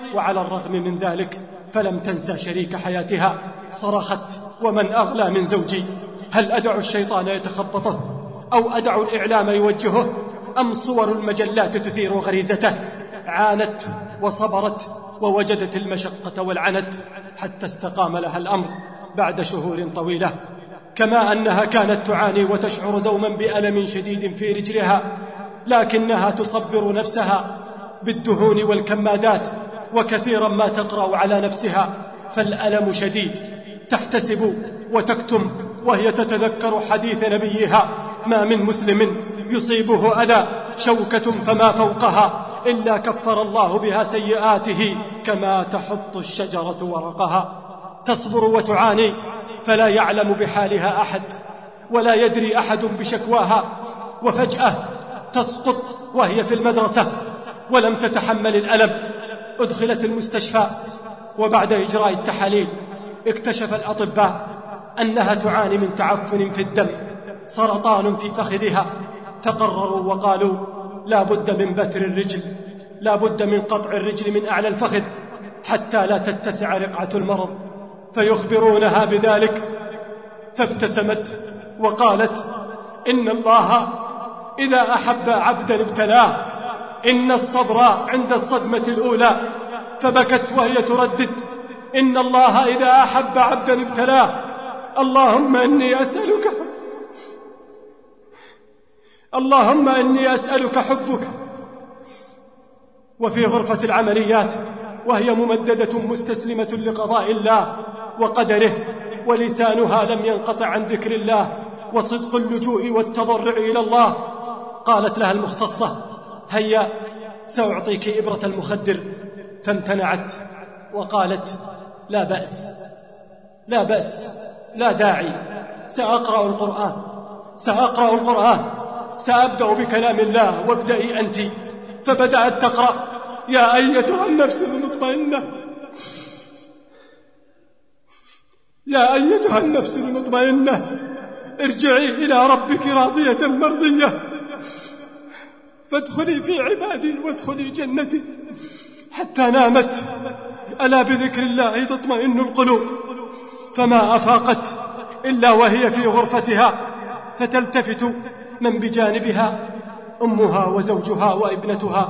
وعلى الرغم من ذلك فلم تنسى شريك حياتها. صرخت: ومن أغلى من زوجي؟ هل أدع الشيطان يتخبطه أو أدع الإعلام يوجهه أم صور المجلات تثير غريزته؟ عانت وصبرت ووجدت المشقة والعنت حتى استقام لها الأمر بعد شهور طويلة. كما أنها كانت تعاني وتشعر دوما بألم شديد في رجلها، لكنها تصبر نفسها بالدهون والكمادات، وكثيرا ما تقرأ على نفسها فالألم شديد. تحتسب وتكتم وهي تتذكر حديث نبيها: ما من مسلم يصيبه أذى شوكة فما فوقها إلا كفر الله بها سيئاته كما تحط الشجرة ورقها. تصبر وتعاني فلا يعلم بحالها أحد ولا يدري أحد بشكواها، وفجأة تسقط وهي في المدرسة ولم تتحمل الألم. أدخلت المستشفى، وبعد إجراء التحاليل اكتشف الأطباء أنها تعاني من تعفن في الدم، سرطان في فخذها. فقرروا وقالوا: لا بد من بتر الرجل، لا بد من قطع الرجل من أعلى الفخذ حتى لا تتسع رقعة المرض. فيخبرونها بذلك، فابتسمت وقالت: إن الله إذا أحب عبدا ابتلاه، إن الصبر عند الصدمة الأولى. فبكت وهي تردد: إن الله إذا أحب عبدا ابتلاه، اللهم إني أسألك، اللهم إني أسألك حبك. وفي غرفة العمليات وهي ممددة مستسلمة لقضاء الله وقدره، ولسانها لم ينقطع عن ذكر الله وصدق اللجوء والتضرع إلى الله، قالت لها المختصة: هيا سأعطيك إبرة المخدر. فامتنعت وقالت: لا بأس، لا بأس، لا داعي، سأقرأ القرآن، سأقرأ القرآن، سأبدأ بكلام الله وابدأي أنت. فبدأت تقرأ: يا أيتها النفس المطمئنة، يا أيتها النفس المطمئنة، ارجعي إلى ربك راضية مرضية، فادخلي في عبادي وادخلي جنتي. حتى نامت. ألا بذكر الله تطمئن القلوب. فما أفاقت إلا وهي في غرفتها، فتلتفت من بجانبها أمها وزوجها وابنتها،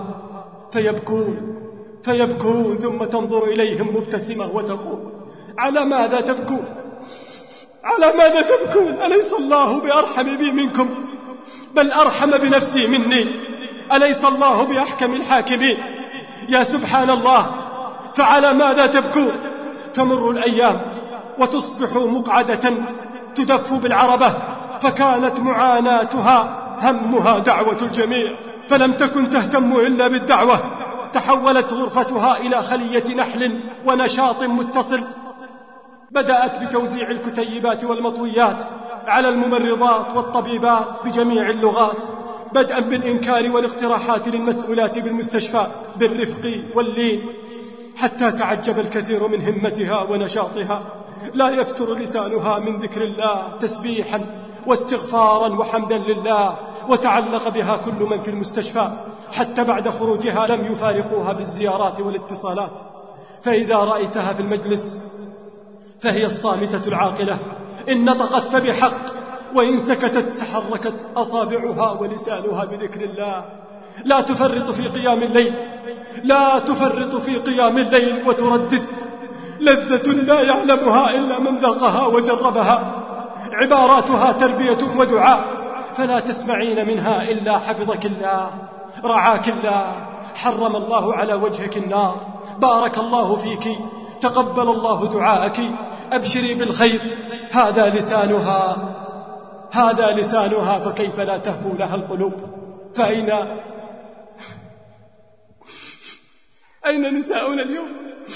فيبكون ثم تنظر إليهم مبتسمة وتقول: على ماذا تبكون؟ على ماذا تبكون؟ أليس الله بأرحم بي منكم؟ بل أرحم بنفسي مني. أليس الله بأحكم الحاكمين؟ يا سبحان الله، فعلى ماذا تبكون؟ تمر الأيام وتصبح مقعدة تدف بالعربة، فكانت معاناتها همها دعوة الجميع، فلم تكن تهتم إلا بالدعوة. تحولت غرفتها إلى خلية نحل ونشاط متصل. بدأت بتوزيع الكتيبات والمطويات على الممرضات والطبيبات بجميع اللغات، بدءا بالإنكار والاقتراحات للمسؤولات بالمستشفى بالرفق واللين، حتى تعجب الكثير من همتها ونشاطها. لا يفتر لسانها من ذكر الله تسبيحا واستغفارا وحمدا لله، وتعلق بها كل من في المستشفى، حتى بعد خروجها لم يفارقوها بالزيارات والاتصالات. فإذا رأيتها في المجلس فهي الصامتة العاقلة، إن نطقت فبحق، وإن سكتت تحركت أصابعها ولسانها بذكر الله. لا تفرط في قيام الليل، لا تفرط في قيام الليل، وتردد: لذة لا يعلمها إلا من ذاقها وجربها. عباراتها تربية ودعاء، فلا تسمعين منها إلا حفظك الله، رعاك الله، حرم الله على وجهك النار، بارك الله فيك، تقبل الله دعاءك، أبشري بالخير. هذا لسانها، فكيف لا تهفو لها القلوب؟ أين نساؤنا اليوم؟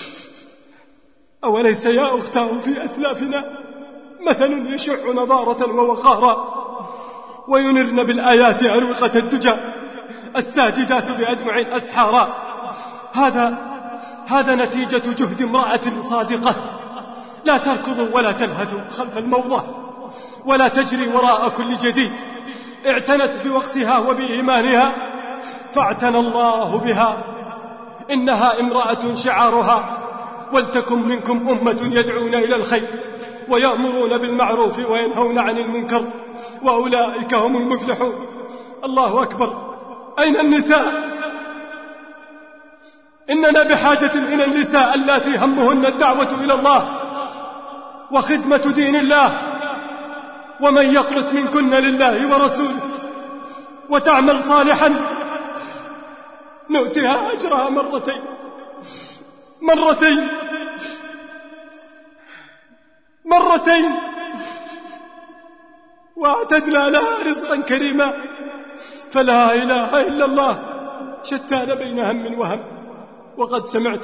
أوليس يا أختاه في أسلافنا مثل يشع نضارة ووقارا، وينرن بالآيات أروقة الدجى، الساجدات بأدمع أسحارا. هذا نتيجة جهد امرأة صادقة، لا تركض ولا تلهث خلف الموضة، ولا تجري وراء كل جديد. اعتنت بوقتها وبإيمانها، فاعتنى الله بها. إنها امرأة شعارها ولتكن منكم أمة يدعون إلى الخير ويأمرون بالمعروف وينهون عن المنكر وأولئك هم المفلحون. الله أكبر. أين النساء؟ إننا بحاجة إلى النساء اللاتي همهن الدعوة إلى الله وخدمة دين الله. ومن يقنت منكن لله ورسوله وتعمل صالحا نؤتها أجرها مرتين وأعتدنا لها رزقا كريما. فلا إله إلا الله. شتان بين هم وهم. وقد سمعت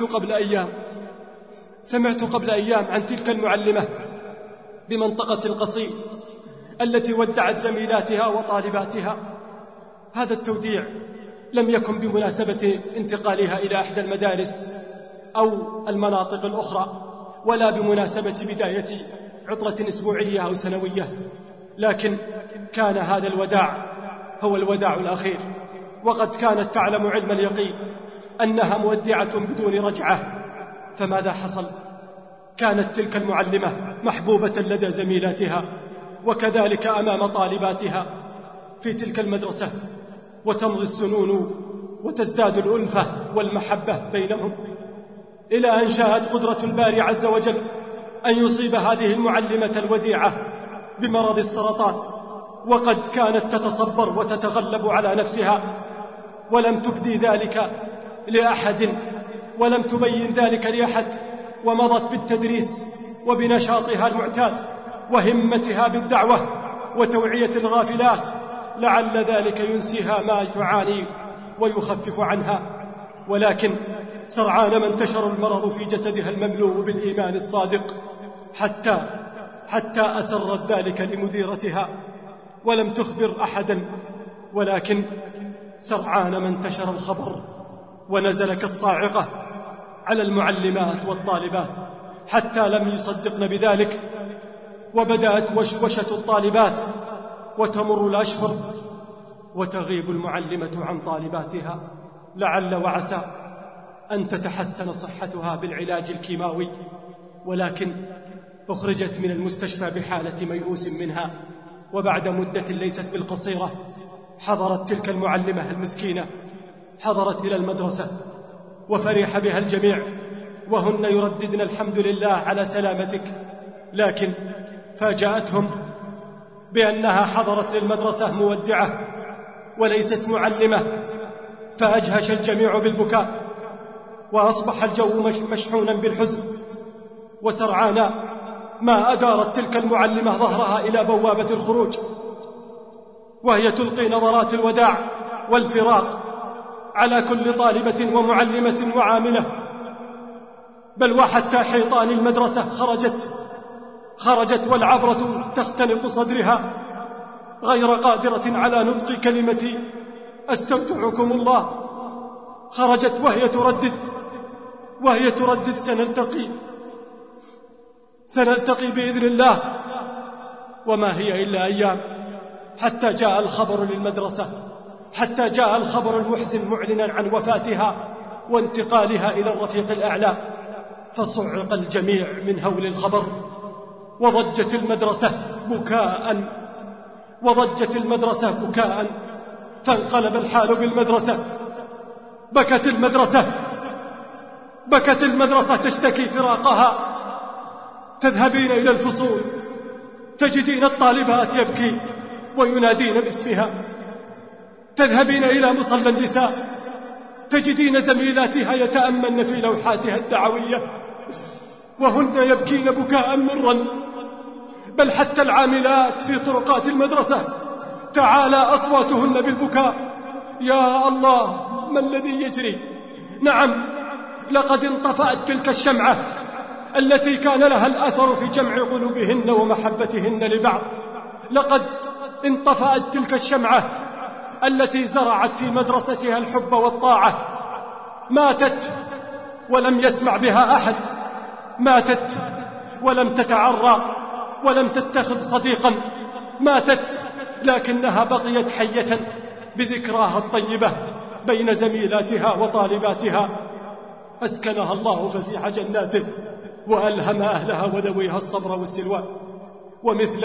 قبل أيام عن تلك المعلمة بمنطقة القصيم التي ودعت زميلاتها وطالباتها. هذا التوديع لم يكن بمناسبة انتقالها إلى إحدى المدارس أو المناطق الأخرى، ولا بمناسبة بداية عطلة أسبوعية أو سنوية، لكن كان هذا الوداع هو الوداع الأخير. وقد كانت تعلم علم اليقين أنها مودعة بدون رجعة. فماذا حصل؟ كانت تلك المعلمة محبوبة لدى زميلاتها وكذلك أمام طالباتها في تلك المدرسة، وتمضي السنون وتزداد الألفة والمحبة بينهم، إلى أن شاءت قدرة الباري عز وجل أن يصيب هذه المعلمة الوديعة بمرض السرطان. وقد كانت تتصبر وتتغلب على نفسها ولم تبدي ذلك لأحد ولم تبين ذلك لأحد، ومضت بالتدريس وبنشاطها المعتاد وهمتها بالدعوة وتوعية الغافلات، لعل ذلك ينسيها ما تعاني ويخفف عنها. ولكن سرعان ما انتشر المرض في جسدها المملوء بالإيمان الصادق حتى أسرت ذلك لمديرتها ولم تخبر أحدا. ولكن سرعان ما انتشر الخبر ونزل كالصاعقة على المعلمات والطالبات حتى لم يصدقن بذلك، وبدأت وشوشة الطالبات وتمر الأشهر وتغيب المعلمة عن طالباتها، لعل وعسى أن تتحسن صحتها بالعلاج الكيماوي. ولكن أخرجت من المستشفى بحالة ميؤوس منها، وبعد مدة ليست بالقصيرة حضرت تلك المعلمة المسكينة حضرت إلى المدرسة وفرح بها الجميع وهن يرددن الحمد لله على سلامتك. لكن فاجأتهم بأنها حضرت للمدرسة مودعة وليست معلمة، فأجهش الجميع بالبكاء وأصبح الجو مشحونا بالحزن. وسرعان ما أدارت تلك المعلمة ظهرها إلى بوابة الخروج وهي تلقي نظرات الوداع والفراق على كل طالبة ومعلمة وعاملة، بل وحتى حيطان المدرسة خرجت والعبرة تختنق صدرها غير قادرة على نطق كلمة أستودعكم الله. خرجت وهي تردد سنلتقي بإذن الله. وما هي إلا أيام حتى جاء الخبر للمدرسة، حتى جاء الخبر المحزن معلنا عن وفاتها وانتقالها إلى الرفيق الأعلى. فصعق الجميع من هول الخبر وضجت المدرسة بكاء فانقلب الحال بالمدرسة. بكت المدرسة تشتكي فراقها. تذهبين إلى الفصول تجدين الطالبات يبكي وينادين باسمها، تذهبين إلى مصلى النساء تجدين زميلاتها يتأملن في لوحاتها الدعوية وهن يبكين بكاء مرا. بل حتى العاملات في طرقات المدرسة تعالى أصواتهن بالبكاء. يا الله، ما الذي يجري؟ نعم، لقد انطفأت تلك الشمعة التي كان لها الأثر في جمع قلوبهن ومحبتهن لبعض. لقد انطفأت تلك الشمعة التي زرعت في مدرستها الحب والطاعة. ماتت ولم يسمع بها أحد، ماتت ولم تتعرى ولم تتخذ صديقا، ماتت لكنها بقيت حية بذكراها الطيبة بين زميلاتها وطالباتها. أسكنها الله فسيح جناته وألهم أهلها وذويها الصبر والسلوان. ومثل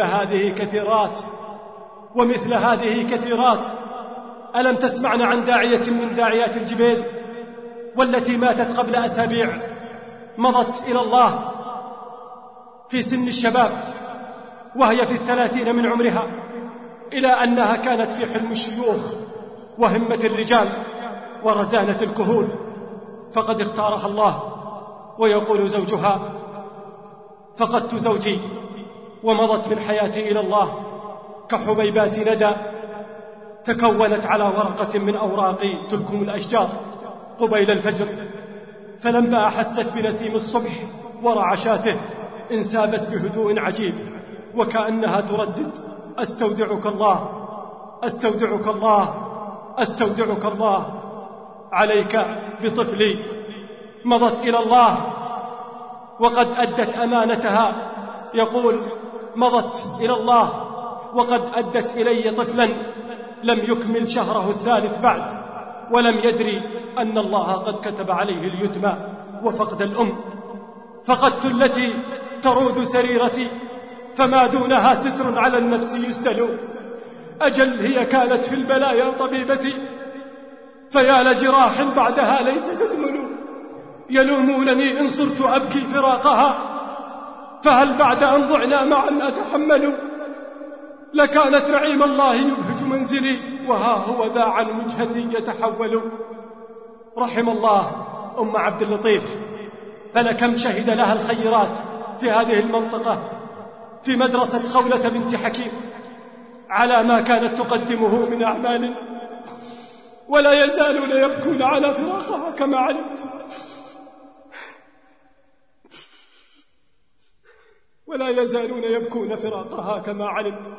هذه كثيرات. ألم تسمعن عن داعية من داعيات الجبيل والتي ماتت قبل أسابيع؟ مضت إلى الله في سن الشباب وهي في 30 من عمرها، إلى أنها كانت في حلم الشيوخ وهمة الرجال ورزانة الكهول، فقد اختارها الله. ويقول زوجها: فقدت زوجي ومضت من حياتي إلى الله كحبيبات ندى تكونت على ورقة من أوراق تلكم الأشجار قبيل الفجر، فلما أحست بنسيم الصبح ورعشاته انسابت بهدوء عجيب وكأنها تردد: أستودعك الله، أستودعك الله، أستودعك الله. عليك بطفلي. مضت إلى الله وقد أدت أمانتها. يقول: مضت إلى الله وقد أدت إلي طفلا لم يكمل شهره الثالث بعد، ولم يدري أن الله قد كتب عليه اليتم وفقد الأم. فقدت التي ترود سريرتي فما دونها ستر على النفس يسدل. أجل هي كانت في البلايا طبيبتي، فيا لجراح بعدها ليس تدمل. يلومونني إن صرت أبكي فراقها، فهل بعد أن ضعنا معا أتحمل؟ لكانت نعيم الله يبهج منزلي، وها هو ذا عن وجهتي يتحول. رحم الله أم عبد اللطيف، فلكم شهد لها الخيرات في هذه المنطقة، في مدرسة خولة بنت حكيم، على ما كانت تقدمه من أعمال، ولا يزالون يبكون على فراقها كما علمت، ولا يزالون يبكون فراقها كما علمت.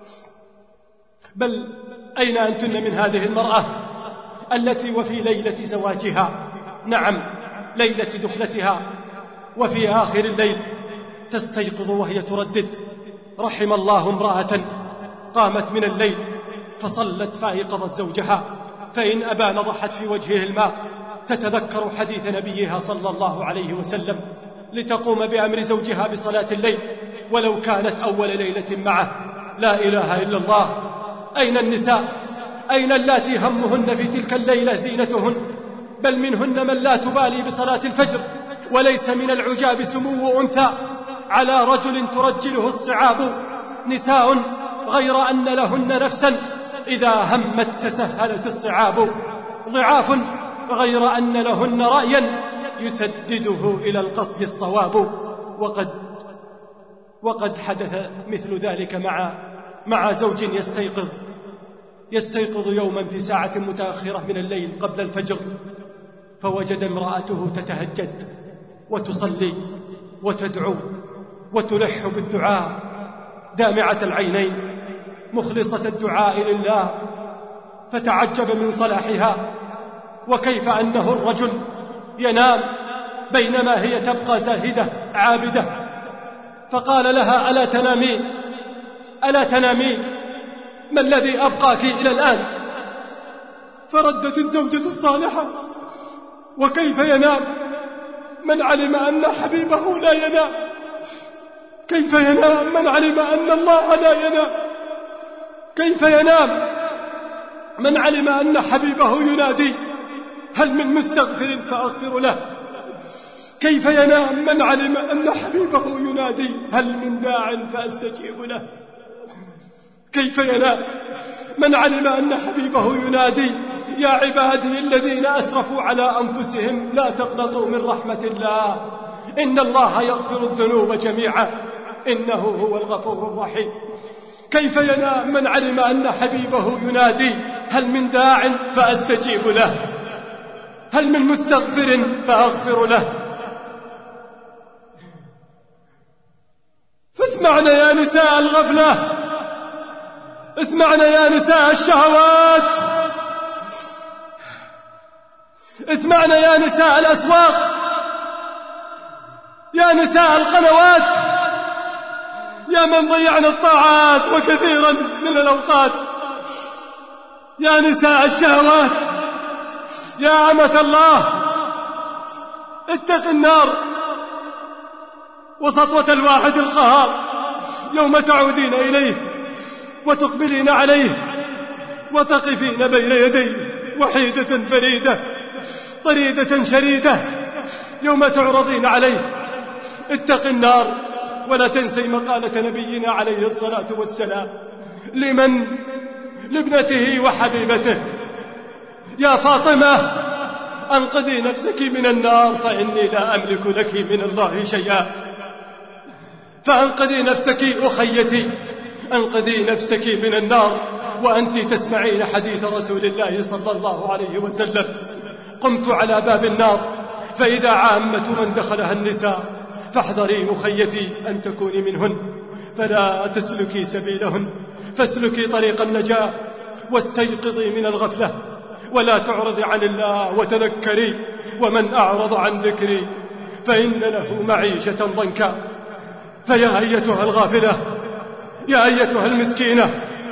بل أين أنتن من هذه المرأة التي وفي ليلة زواجها، نعم ليلة دخلتها، وفي آخر الليل تستيقظ وهي تردد: رحم الله امرأة قامت من الليل فصلت فأيقظت زوجها، فإن أبى نضحت في وجهه الماء تتذكر حديث نبيها صلى الله عليه وسلم لتقوم بأمر زوجها بصلاة الليل ولو كانت أول ليلة معه. لا إله إلا الله. أين النساء؟ أين اللاتي همهن في تلك الليلة زينتهن؟ بل منهن من لا تبالي بصلاة الفجر، وليس من العجاب سمو أنثى على رجل ترجله الصعاب. نساء غير أن لهن نفسا إذا همت تسهلت الصعاب. ضعاف غير أن لهن رأيا يسدده إلى القصد الصواب. وقد حدث مثل ذلك مع زوج يستيقظ يوما في ساعة متأخرة من الليل قبل الفجر، فوجد امرأته تتهجد وتصلي وتدعو وتلح بالدعاء دامعة العينين مخلصة الدعاء لله، فتعجب من صلاحها، وكيف أنه الرجل ينام بينما هي تبقى زاهدة عابدة. فقال لها: ألا تنامين؟ ما الذي أبقاك إلى الآن؟ فردت الزوجة الصالحة: وكيف ينام من علم أن حبيبه لا ينام؟ كيف ينام من علم أن الله لا ينام؟ كيف ينام من علم أن حبيبه ينادي: هل من مستغفر فأغفر له؟ كيف ينام من علم أن حبيبه ينادي: هل من داع فأستجيب له؟ كيف ينام من علم أن حبيبه ينادي: يا عبادي الذين أسرفوا على أنفسهم لا تقنطوا من رحمة الله إن الله يغفر الذنوب جميعا إنه هو الغفور الرحيم؟ كيف ينام من علم أن حبيبه ينادي: هل من داع فأستجيب له؟ هل من مستغفر فأغفر له؟ فاسمعنا يا نساء الغفلة، اسمعنا يا نساء الشهوات، اسمعنا يا نساء الأسواق، يا نساء القنوات، يا من ضيعنا الطاعات وكثيرا من الأوقات، يا نساء الشهوات، يا أمة الله، اتق النار وسطوة الواحد القهار يوم تعودين إليه وتقبلين عليه وتقفين بين يديه وحيدة فريدة طريدة شريدة يوم تعرضين عليه. اتق النار ولا تنسي مقالة نبينا عليه الصلاة والسلام لمن؟ لابنته وحبيبته: يا فاطمة أنقذي نفسك من النار فإني لا أملك لك من الله شيئا. فأنقذي نفسك أخيتي، أنقذي نفسك من النار وأنت تسمعين حديث رسول الله صلى الله عليه وسلم: قمت على باب النار فإذا عامة من دخلها النساء فاحذري أخيتي أن تكوني منهن فلا تسلكي سبيلهن، فاسلكي طريق النجاة واستيقظي من الغفلة ولا تعرضي عن الله وتذكري: ومن أعرض عن ذكري فإن له معيشة ضنكا. فيا أيتها الغافلة، يا أيتها المسكينة،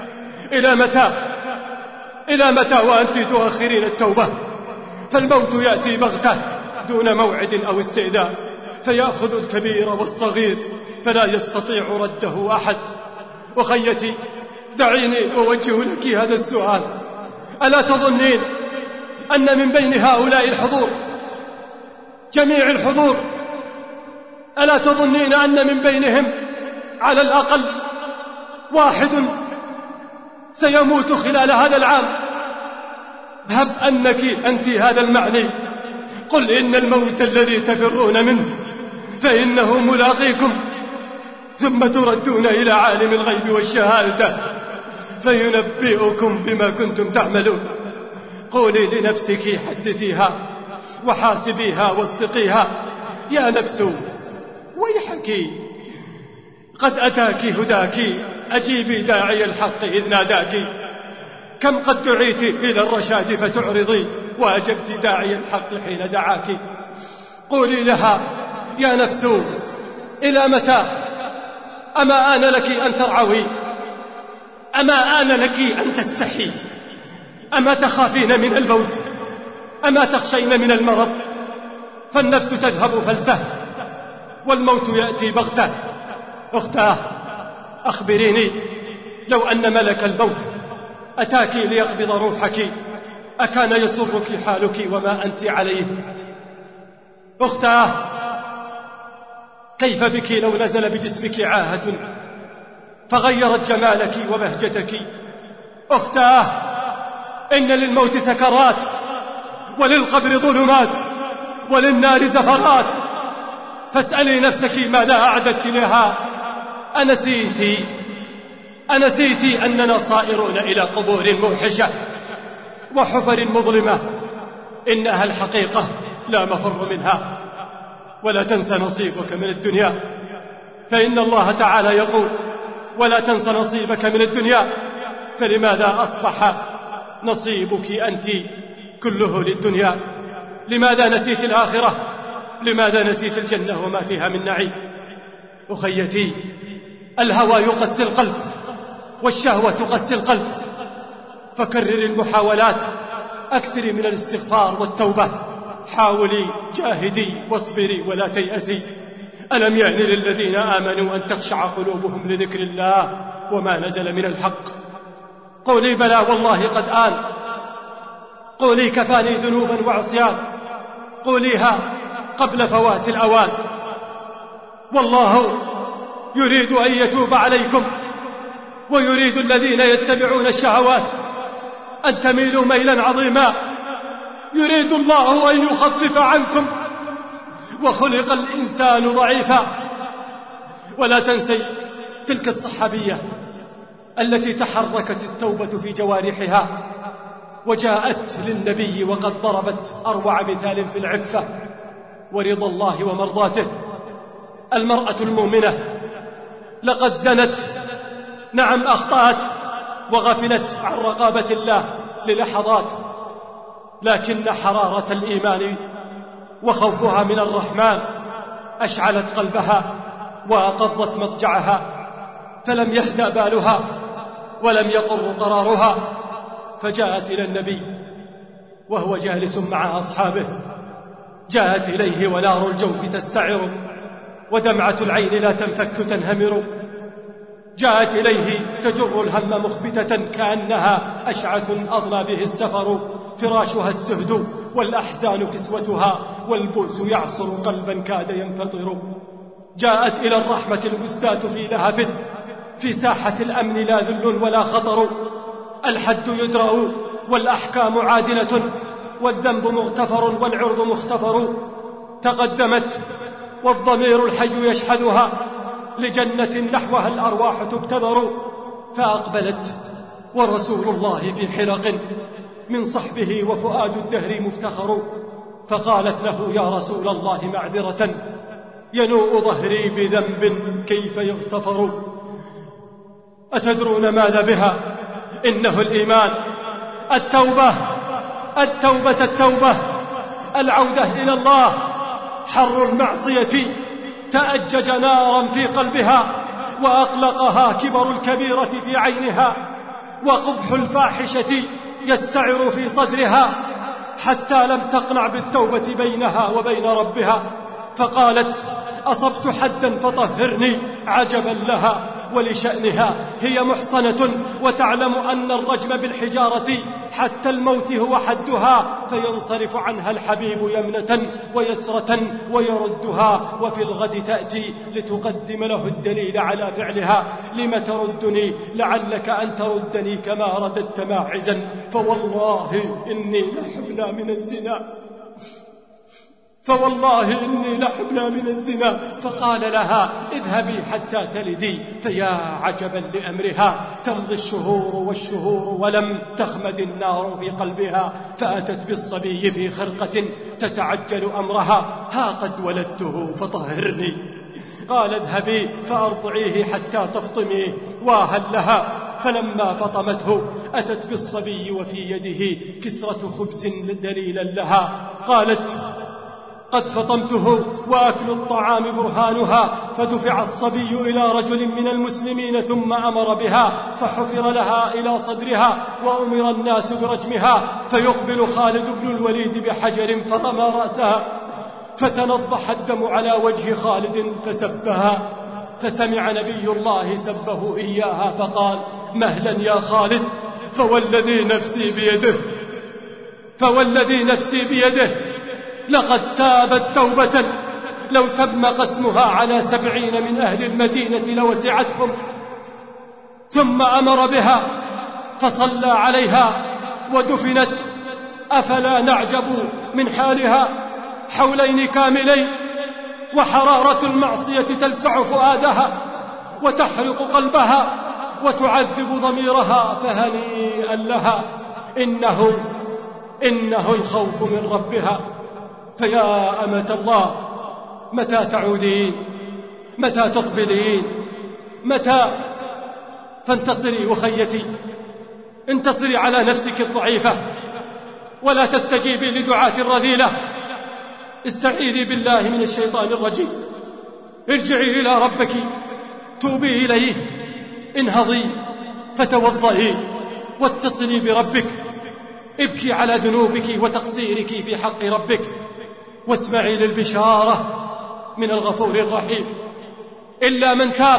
إلى متى وأنت تؤخرين التوبة؟ فالموت يأتي بغتة دون موعد أو استئذان، فيأخذ الكبير والصغير فلا يستطيع رده أحد. أخيتي دعيني أوجه لك هذا السؤال: ألا تظنين أن من بين هؤلاء الحضور، جميع الحضور، ألا تظنين أن من بينهم على الأقل واحد سيموت خلال هذا العام؟ هب أنك أنت هذا المعني، قل إن الموت الذي تفرون منه فإنه ملاقيكم، ثم تردون إلى عالم الغيب والشهادة فينبئكم بما كنتم تعملون. قولي لنفسك حدثيها وحاسبيها واصدقيها: يا نفس ويحك قد أتاك هداك، أجيبي داعي الحق إذ ناداك. كم قد دعيت إلى الرشاد فتعرضي وأجبت داعي الحق حين دعاك. قولي لها: يا نفس إلى متى؟ أما آن لك أن ترعوي؟ أما آن لك أن تستحي؟ أما تخافين من الموت؟ أما تخشين من المرض؟ فالنفس تذهب فلتة والموت يأتي بغتة. أختاه أخبريني، لو أن ملك الموت أتاك ليقبض روحك أكان يسرك حالك وما أنت عليه؟ أختاه كيف بك لو نزل بجسمك عاهة فغيرت جمالك وبهجتك؟ أختاه إن للموت سكرات وللقبر ظلمات وللنار زفرات، فاسألي نفسك ماذا أعددت لها. أنسيت أننا صائرون إلى قبور موحشة وحفر مظلمة، إنها الحقيقة لا مفر منها. ولا تنسى نصيبك من الدنيا، فإن الله تعالى يقول: ولا تنسى نصيبك من الدنيا. فلماذا أصبح نصيبك أنت كله للدنيا؟ لماذا نسيت الآخرة؟ لماذا نسيت الجنة وما فيها من نعيم؟ أخيتي، الهوى يقسي القلب والشهوة تقسي القلب، فكرر المحاولات، أكثري من الاستغفار والتوبة، حاولي، جاهدي، واصبري ولا تيأسي. ألم يأن للذين آمنوا أن تخشع قلوبهم لذكر الله وما نزل من الحق؟ قولي: بلى والله قد آن. قولي: كفاني ذنوبا وعصيان. قوليها قبل فوات الأوان. والله يريد أن يتوب عليكم، ويريد الذين يتبعون الشهوات أن تميلوا ميلا عظيما. يريد الله أن يخفف عنكم، وخلق الإنسان ضعيفا. ولا تنسي تلك الصحابية التي تحركت التوبة في جوارحها وجاءت للنبي وقد ضربت أروع مثال في العفة ورضا الله ومرضاته. المرأة المؤمنة لقد زنت، نعم أخطأت وغفلت عن رقابة الله للحظات، لكن حرارة الإيمان وخوفها من الرحمن أشعلت قلبها وأقضت مضجعها، فلم يهدأ بالها ولم يقر قرارها، فجاءت إلى النبي وهو جالس مع أصحابه جاءت إليه ونار الجوف تستعر، ودمعة العين لا تنفك تنهمر. جاءت إليه تجر الهم مخبتة كأنها أشعث أضنى به السفر، فراشها السهد والأحزان كسوتها، والبؤس يعصر قلبا كاد ينفطر. جاءت إلى الرحمة المزدات في لهف، في ساحة الأمن لا ذل ولا خطر. الحد يدرأ والأحكام عادلة، والذنب مغتفر والعرض مختفر. تقدمت والضمير الحي يشحذها، لجنة نحوها الأرواح تبتذر. فأقبلت ورسول الله في حلق من صحبه، وفؤاد الدهر مفتخر. فقالت له: يا رسول الله معذرة، ينوء ظهري بذنب كيف يغتفر؟ أتدرون ماذا بها؟ إنه الإيمان، التوبة، التوبة، التوبة، العودة إلى الله. حر المعصية تأجج نارا في قلبها، وأقلقها كبر الكبيرة في عينها، وقبح الفاحشة يستعر في صدرها، حتى لم تقنع بالتوبة بينها وبين ربها. فقالت: أصبت حدا فطهرني. عجبا لها ولشأنها، هي محصنة وتعلم أن الرجم بالحجارة حتى الموت هو حدها، فينصرف عنها الحبيب يمنة ويسرة ويردها، وفي الغد تأتي لتقدم له الدليل على فعلها. لم تردني؟ لعلك أن تردني كما رددت ماعزا، فوالله إني لحبلى من الزنا، فوالله إني لحبلى من الزنا. فقال لها: اذهبي حتى تلدي. فيا عجبا لأمرها، تمضي الشهور والشهور ولم تخمد النار في قلبها. فأتت بالصبي في خرقة تتعجل أمرها: ها قد ولدته فطهرني. قال: اذهبي فأرضعيه حتى تفطمي. واهل لها. فلما فطمته أتت بالصبي وفي يده كسرة خبز دليلا لها. قالت: قد فطمته وأكل الطعام برهانها. فدفع الصبي إلى رجل من المسلمين ثم أمر بها، فحفر لها إلى صدرها، وأمر الناس برجمها. فيقبل خالد بن الوليد بحجر فرمى رأسها، فتنضح الدم على وجه خالد فسبها. فسمع نبي الله سبه إياها فقال: مهلا يا خالد، فوالذي نفسي بيده، فوالذي نفسي بيده لقد تابت توبة لو تم قسمها على 70 من أهل المدينة لوسعتهم. ثم أمر بها فصلى عليها ودفنت. أفلا نعجب من حالها حولين كاملين، وحرارة المعصية تلسع فؤادها وتحرق قلبها وتعذب ضميرها، فهنيئا لها. إنه الخوف من ربها. فيا أمة الله، متى تعودين؟ متى تقبلين؟ متى؟ فانتصري أخيتي، انتصري على نفسك الضعيفة، ولا تستجيبي لدعاة الرذيلة. استعيذي بالله من الشيطان الرجيم، ارجعي إلى ربك، توبي إليه، انهضي فتوضئي واتصلي بربك، ابكي على ذنوبك وتقصيرك في حق ربك، واسمعي للبشارة من الغفور الرحيم. إلا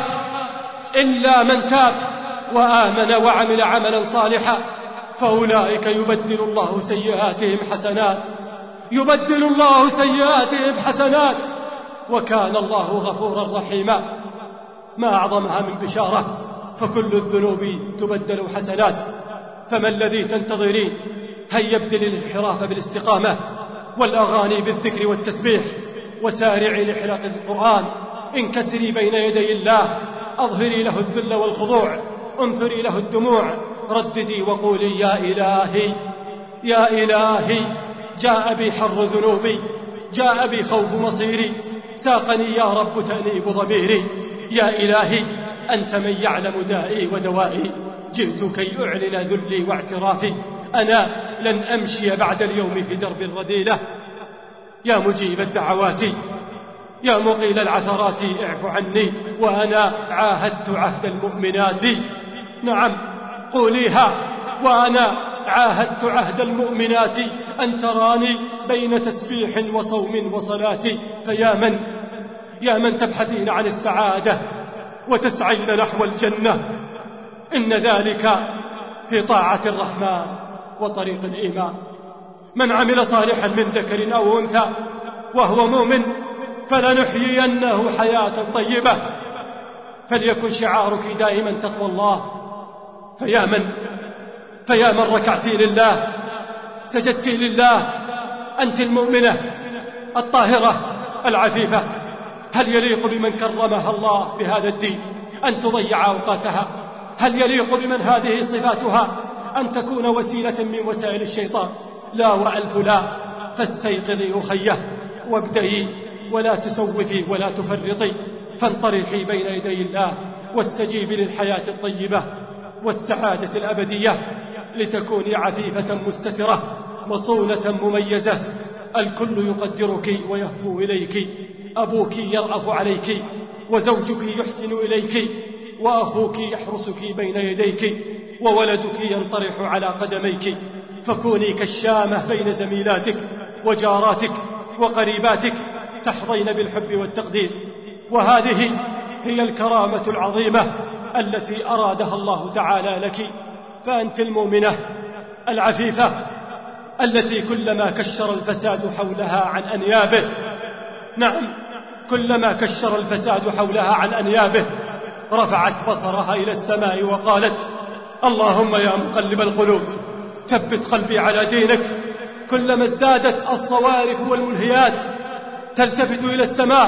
من تاب وآمن وعمل عملا صالحا فأولئك يبدل الله سيئاتهم حسنات، يبدل الله سيئاتهم حسنات، وكان الله غفورا رحيما. ما أعظمها من بشارة، فكل الذنوب تبدل حسنات. فما الذي تنتظرين؟ هيا ابدلي الانحراف بالاستقامة، والأغاني بالذكر والتسبيح، وسارعي لحلق القرآن. انكسري بين يدي الله، أظهري له الذل والخضوع، انثري له الدموع، رددي وقولي: يا إلهي، يا إلهي، جاء بي حر ذنوبي، جاء بي خوف مصيري، ساقني يا رب تأنيب ضميري. يا إلهي، أنت من يعلم دائي ودوائي، جئت كي أعلن ذلي واعترافي. أنا لن أمشي بعد اليوم في درب الرذيلة. يا مجيب الدعوات، يا مقيل العثرات، اعف عني، وأنا عاهدت عهد المؤمنات. نعم قوليها، وأنا عاهدت عهد المؤمنات أن تراني بين تسبيح وصوم وصلاة. فيا من تبحثين عن السعادة وتسعين نحو الجنة، إن ذلك في طاعة الرحمن وطريق الإيمان. من عمل صالحا من ذكر أو أنثى وهو مؤمن فلنحيينه حياة طيبة، فليكن شعارك دائما تقوى الله. فيا من ركعتي لله، سجدتي لله، أنت المؤمنة الطاهرة العفيفة، هل يليق بمن كرمها الله بهذا الدين أن تضيع أوقاتها؟ هل يليق بمن هذه صفاتها أن تكون وسيلة من وسائل الشيطان؟ لا وألف لا. فاستيقظي أخيه وابدئي، ولا تسوفي ولا تفرطي، فانطرحي بين يدي الله واستجيبي للحياة الطيبة والسعادة الأبدية، لتكوني عفيفة مستترة مصونة مميزة، الكل يقدرك ويهفو إليك، أبوك يرأف عليك، وزوجك يحسن إليك، وأخوك يحرسك بين يديك، وولدك ينطرح على قدميك. فكوني كالشامة بين زميلاتك وجاراتك وقريباتك، تحظين بالحب والتقدير. وهذه هي الكرامة العظيمة التي أرادها الله تعالى لك. فأنت المؤمنة العفيفة التي كلما كشر الفساد حولها عن أنيابه، نعم، كلما كشر الفساد حولها عن أنيابه رفعت بصرها إلى السماء وقالت: اللهم يا مقلب القلوب ثبت قلبي على دينك. كلما ازدادت الصوارف والملهيات تلتفت إلى السماء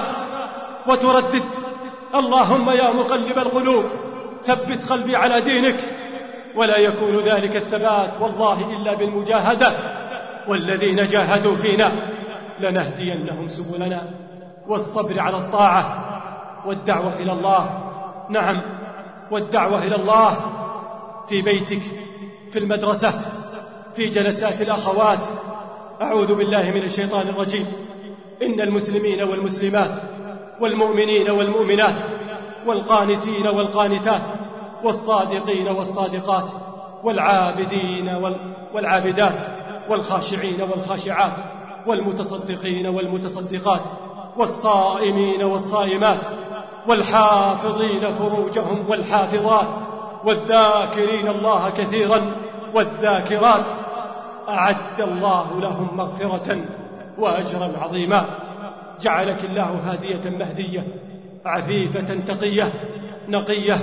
وتردد: اللهم يا مقلب القلوب ثبت قلبي على دينك. ولا يكون ذلك الثبات والله إلا بالمجاهدة، والذين جاهدوا فينا لنهدينهم سبلنا، والصبر على الطاعة والدعوة إلى الله. نعم، والدعوة إلى الله في بيتك، في المدرسة، في جلسات الأخوات. أعوذ بالله من الشيطان الرجيم. إن المسلمين والمسلمات والمؤمنين والمؤمنات والقانتين والقانتات والصادقين والصادقات والعابدين والعابدات والخاشعين والخاشعات والمتصدقين والمتصدقات والصائمين والصائمات والحافظين فروجهم والحافظات والذاكرين الله كثيرا والذاكرات، أعد الله لهم مغفرة وأجرا عظيما. جعلك الله هادية مهدية عفيفة تقية نقية،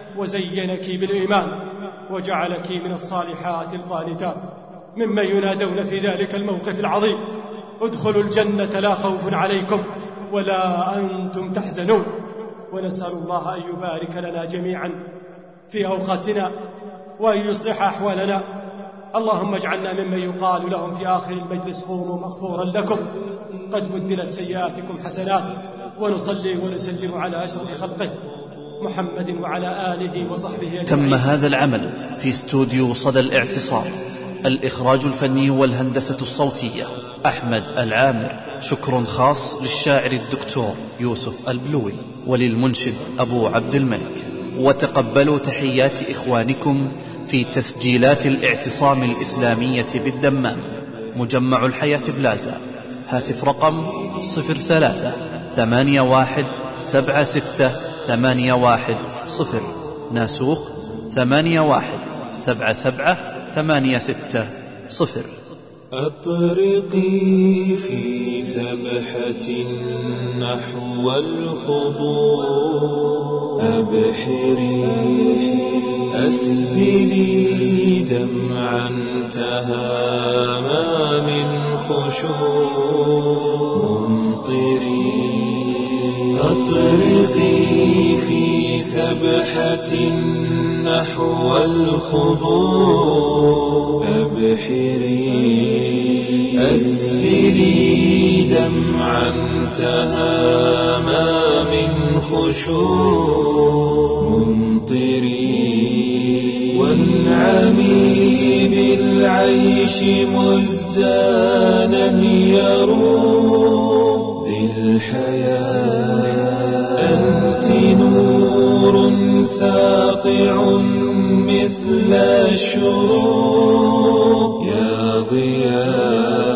وزينك بالإيمان، وجعلك من الصالحات القانتات ممن ينادون في ذلك الموقف العظيم: ادخلوا الجنة لا خوف عليكم ولا أنتم تحزنون. ونسأل الله أن يبارك لنا جميعا في أوقاتنا وأن يصلح أحوالنا. اللهم اجعلنا ممن يقال لهم في آخر المجلس: قوموا مغفورا لكم قد بدلت سيئاتكم حسنات. ونصلي ونسلم على أشرف خلقه محمد وعلى آله وصحبه أجمعين. تم هذا العمل في استوديو صدى الاعتصام، الإخراج الفني والهندسة الصوتية أحمد العامر. شكر خاص للشاعر الدكتور يوسف البلوي وللمنشد أبو عبد الملك. وتقبلوا تحيات إخوانكم في تسجيلات الاعتصام الإسلامية بالدمام، مجمع الحياة بلازا. هاتف رقم 03-8176-8110، ناسوخ 81778660. أطرقي في سبحة نحو الخضوع، أبحري أسبلي دمعا تهامى من خشوع، ممطري أطرقي في سبحة نحو الخضوع، أبحري أسبلي دمعا تهامى من خشوع، ممطري وانعمي بالعيش مزدانا يروق بالحياة. أنت نور ساطع مثل الشروق، يا ضياء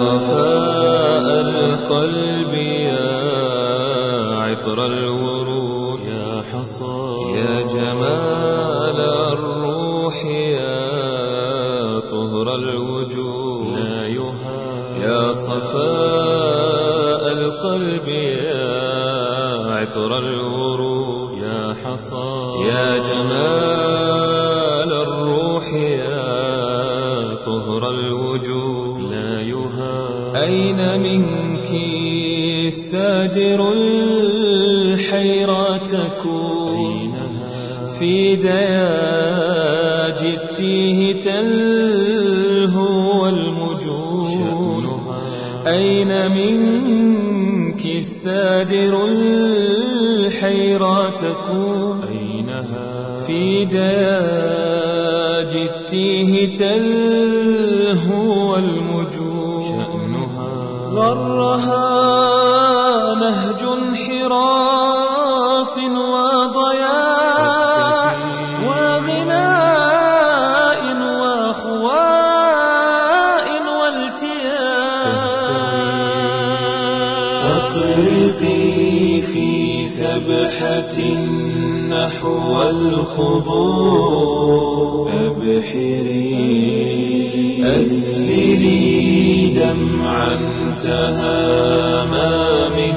صفاء القلب يا عطر الورود يا حصى يا جمال الروح يا طهر الوجود لا يهاب يا صفاء القلب يا عطر الورود يا حصى يا جمال الروح يا طهر الوجود لا يهاب أين منك السادر الحيرة تكون في دياج التيه تلهو المجود أين منك السادر الحيرة تكون في دياج التيه تلهو المجود غرها نهج انحراف وضياع وغناء وخواء والتياء أطرقي في سبحة نحو الخضوع أبحري أسبلي دمعا تهامى من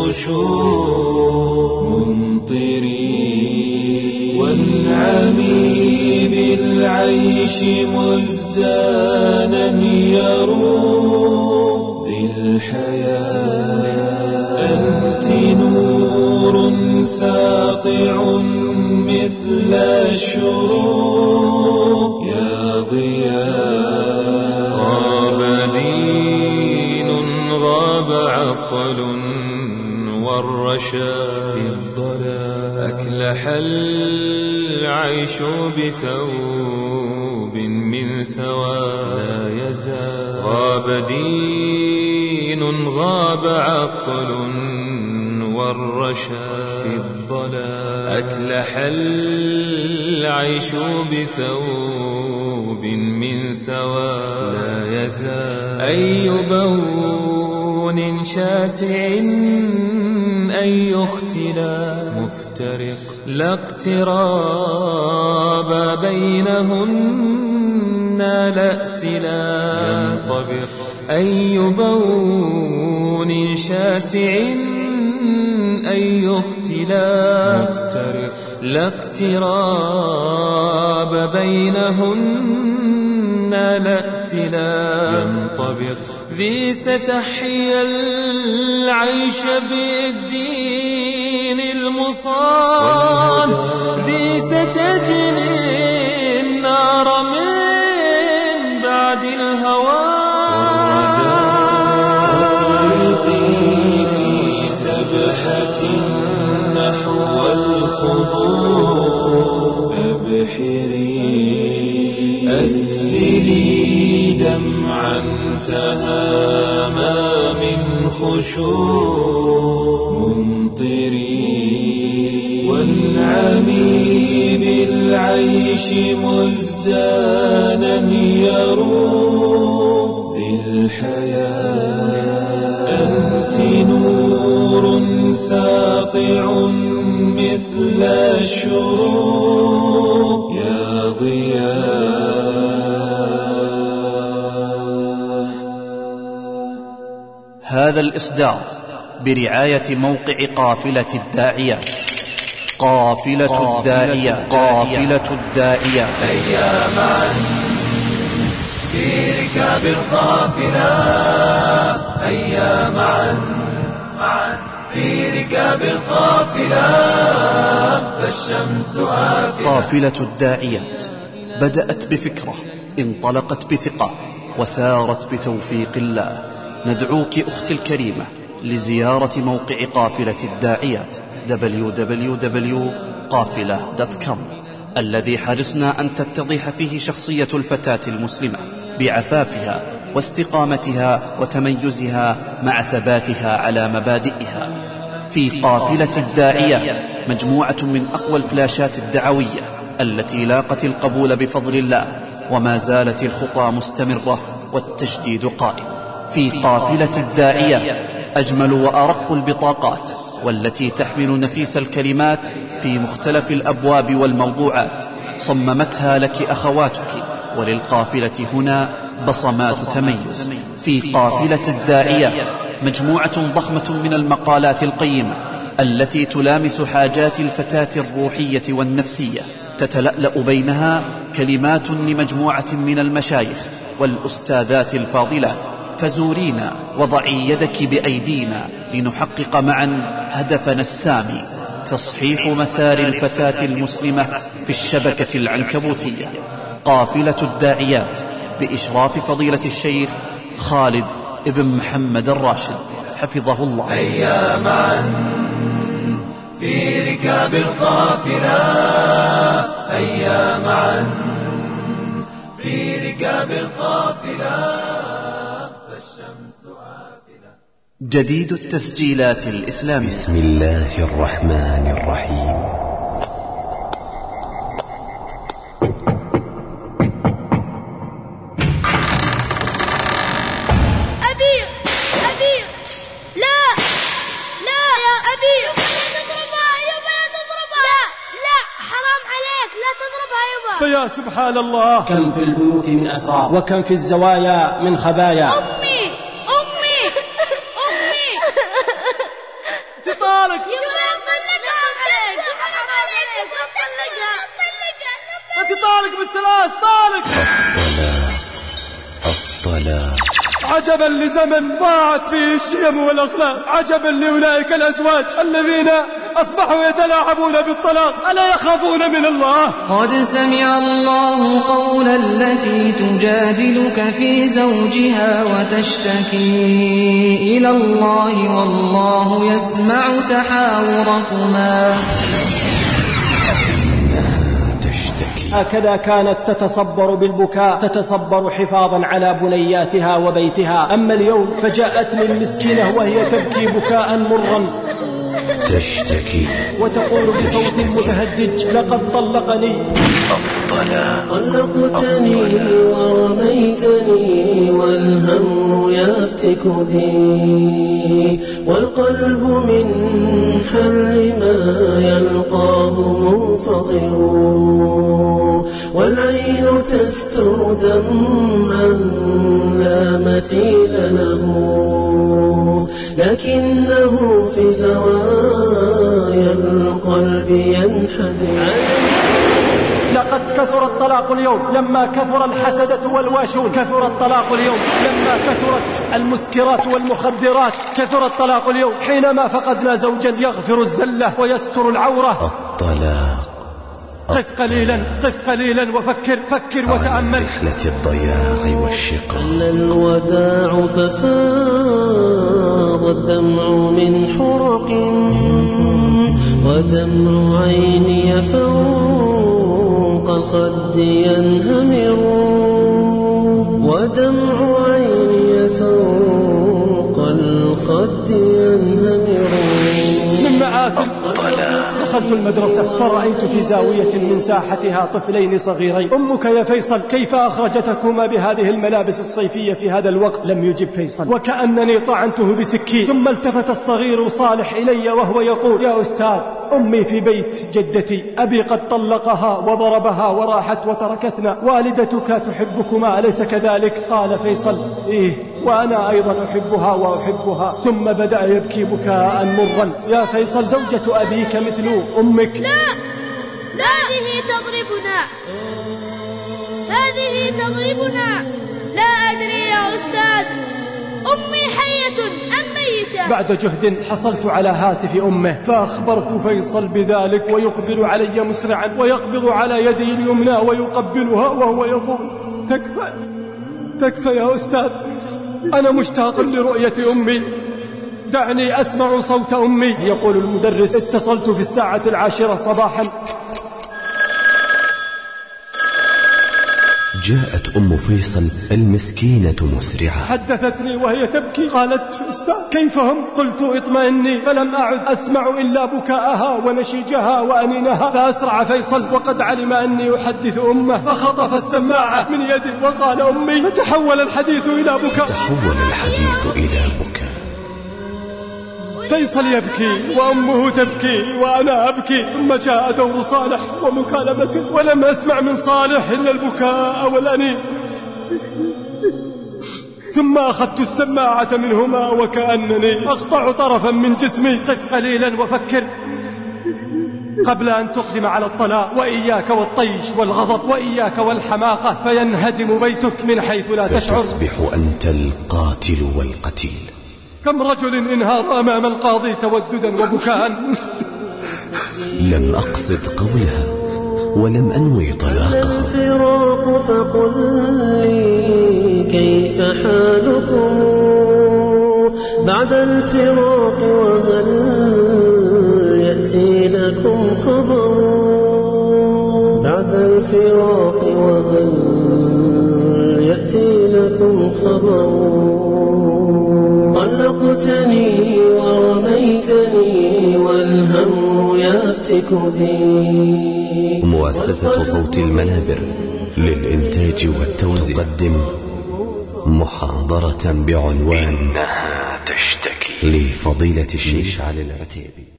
خشوع منطري وانعمي بالعيش مزدانا يروض الحياة أنت نور ساطع مثل الشروق يا ضياء غاب دين غاب عقل والرشا في الضلال أكلح العيش بثوب من سواد لا يزال غاب دين غاب عقل والرشا في الضلال أكلح العيش بثوب من سواد لا يزال أي بون شاسع أي اختلاف مفترق لا اقتراب بينهن لا ائتلاف ينطبق أي بون شاسع أي اختلاف مفترق لا اقتراب بينهن لا ائتلاف ينطبق ذي ستحيا العيش بالدين المصان ذي ستجني النار من بعد الهوان أطرقي في سبحة نحو الخضوع أبحري أسبلي دمعا تهامى من خشوع منطري وانعمي بالعيش مزدانا يروض الحياة أنت نور ساطع مثل الشروق يا ضياء. هذا الإصدار برعاية موقع قافلة الداعيات. قافلة الداعيات. قافلة الداعيات. هيا معا في ركاب القافلة، هيا معا في ركاب القافلة، فالشمس آفلة. قافلة الداعيات بدأت بفكرة، انطلقت بثقة، وسارت بتوفيق الله. ندعوك أختي الكريمة لزيارة موقع قافلة الداعيات www.qafila.com الذي حرصنا أن تتضح فيه شخصية الفتاة المسلمة بعفافها واستقامتها وتميزها مع ثباتها على مبادئها. في قافلة الداعيات مجموعة من أقوى الفلاشات الدعوية التي لاقت القبول بفضل الله، وما زالت الخطى مستمرة والتجديد قائم. في قافلة الداعيات، أجمل وأرق البطاقات، والتي تحمل نفيس الكلمات في مختلف الأبواب والموضوعات، صممتها لك أخواتك، وللقافلة هنا بصمات تميز. في قافلة الداعيات مجموعة ضخمة من المقالات القيمة التي تلامس حاجات الفتاة الروحية والنفسية، تتلألأ بينها كلمات لمجموعة من المشايخ والأستاذات الفاضلات. فزورينا وضعي يدك بأيدينا لنحقق معا هدفنا السامي، تصحيح مسار الفتاة المسلمة في الشبكة العنكبوتية. قافلة الداعيات بإشراف فضيلة الشيخ خالد ابن محمد الراشد حفظه الله. هيا معا في ركاب القافلة، هيا معا في ركاب القافلة، فالشمس آفلة. جديد التسجيلات الإسلامية. بسم الله الرحمن الرحيم. فيا سبحان الله، كم في البيوت من أسرار، وكم في الزوايا من خبايا. أمي أمي أمي انت طالق انت طالق بالثلاث طالق. الطلاق عجبا لزمن ضاعت فيه الشيم والأخلاق، عجبا لأولئك الأزواج الذين أصبحوا يتلاعبون بالطلاق، ألا يخافون من الله؟ قد سمع الله قول التي تجادلك في زوجها وتشتكي إلى الله والله يسمع تحاوركما. هكذا كانت تتصبر بالبكاء، تتصبر حفاظا على بنياتها وبيتها. أما اليوم فجاءتني المسكينة وهي تبكي بكاء مرا، تشتكي وتقول بصوت متهدج: لقد طلقني. طلقتني ورميتني والهم يفتك بي، والقلب من حر ما يلقاه منفطر، والعين تستر دمعا لا مثيل له، لكنه في زوايا القلب ينحدر. لقد كثر الطلاق اليوم لما كثر الحسدة والواشون، كثر الطلاق اليوم لما كثرت المسكرات والمخدرات، كثر الطلاق اليوم حينما فقدنا زوجا يغفر الزلة ويستر العورة. الطلاق. قف قليلا، قف قليلا وفكر، فكر وتأمل. رحلة الضياع والشقاء. الوداع ففاض الدمع من حرق، ودمع عيني فوق الخد ينهمر، ودمع عيني فوق الخد ينهمر. من معاسل دخلت المدرسة فرأيت في زاوية من ساحتها طفلين صغيرين. أمك يا فيصل كيف أخرجتكما بهذه الملابس الصيفية في هذا الوقت؟ لم يجب فيصل، وكأنني طعنته بسكين. ثم التفت الصغير صالح إلي وهو يقول: يا أستاذ، أمي في بيت جدتي، أبي قد طلقها وضربها وراحت وتركتنا، والدتك تحبكما أليس كذلك؟ قال فيصل: إيه، وأنا أيضا أحبها وأحبها. ثم بدأ يبكي بكاء مرا. يا فيصل، زوجة أبيك مثل أمك. لا، هذه تضربنا، هذه تضربنا. لا أدري يا أستاذ، أمي حية أم ميتة؟ بعد جهد حصلت على هاتف أمه فأخبرت فيصل بذلك، ويقبل علي مسرعا ويقبض على يدي اليمنى ويقبلها وهو يقول: تكفى تكفى يا أستاذ، أنا مشتاق لرؤية أمي، دعني أسمع صوت أمي. يقول المدرس: اتصلت في 10:10 صباحا. جاءت أم فيصل المسكينة مسرعة. حدثتني وهي تبكي، قالت: أستاذ كيف هم؟ قلت: اطمئني. فلم أعد أسمع إلا بكاءها ونشيجها وأنينها. فأسرع فيصل وقد علم أني أحدث أمه، فخطف السماعة من يدي وقال: أمي. فتحول الحديث إلى بكاء. فيصل يبكي وأمه تبكي وأنا أبكي. ثم جاء دور صالح ومكالمته، ولم أسمع من صالح إلا البكاء والأنين. ثم أخذت السماعة منهما وكأنني أقطع طرفا من جسمي. قف قليلا وفكر قبل أن تقدم على الطلاق، وإياك والطيش والغضب، وإياك والحماقة، فينهدم بيتك من حيث لا تشعر. فتصبح أنت القاتل والقتيل. كم رجل انهار أمام القاضي توددا وبكاء. لم أقصد قولها ولم أنوي طلاقها. الفراق فقل لي كيف حالكم بعد الفراق، وهل يأتي لكم خبر بعد الفراق، وهل يأتي لكم خبر. طلقتني ورميتني والهم يفتك بي. مؤسسة صوت المنابر للإنتاج والتوزيع تقدم محاضرة بعنوان إنها تشتكي لفضيلة الشيخ علي العتيبي.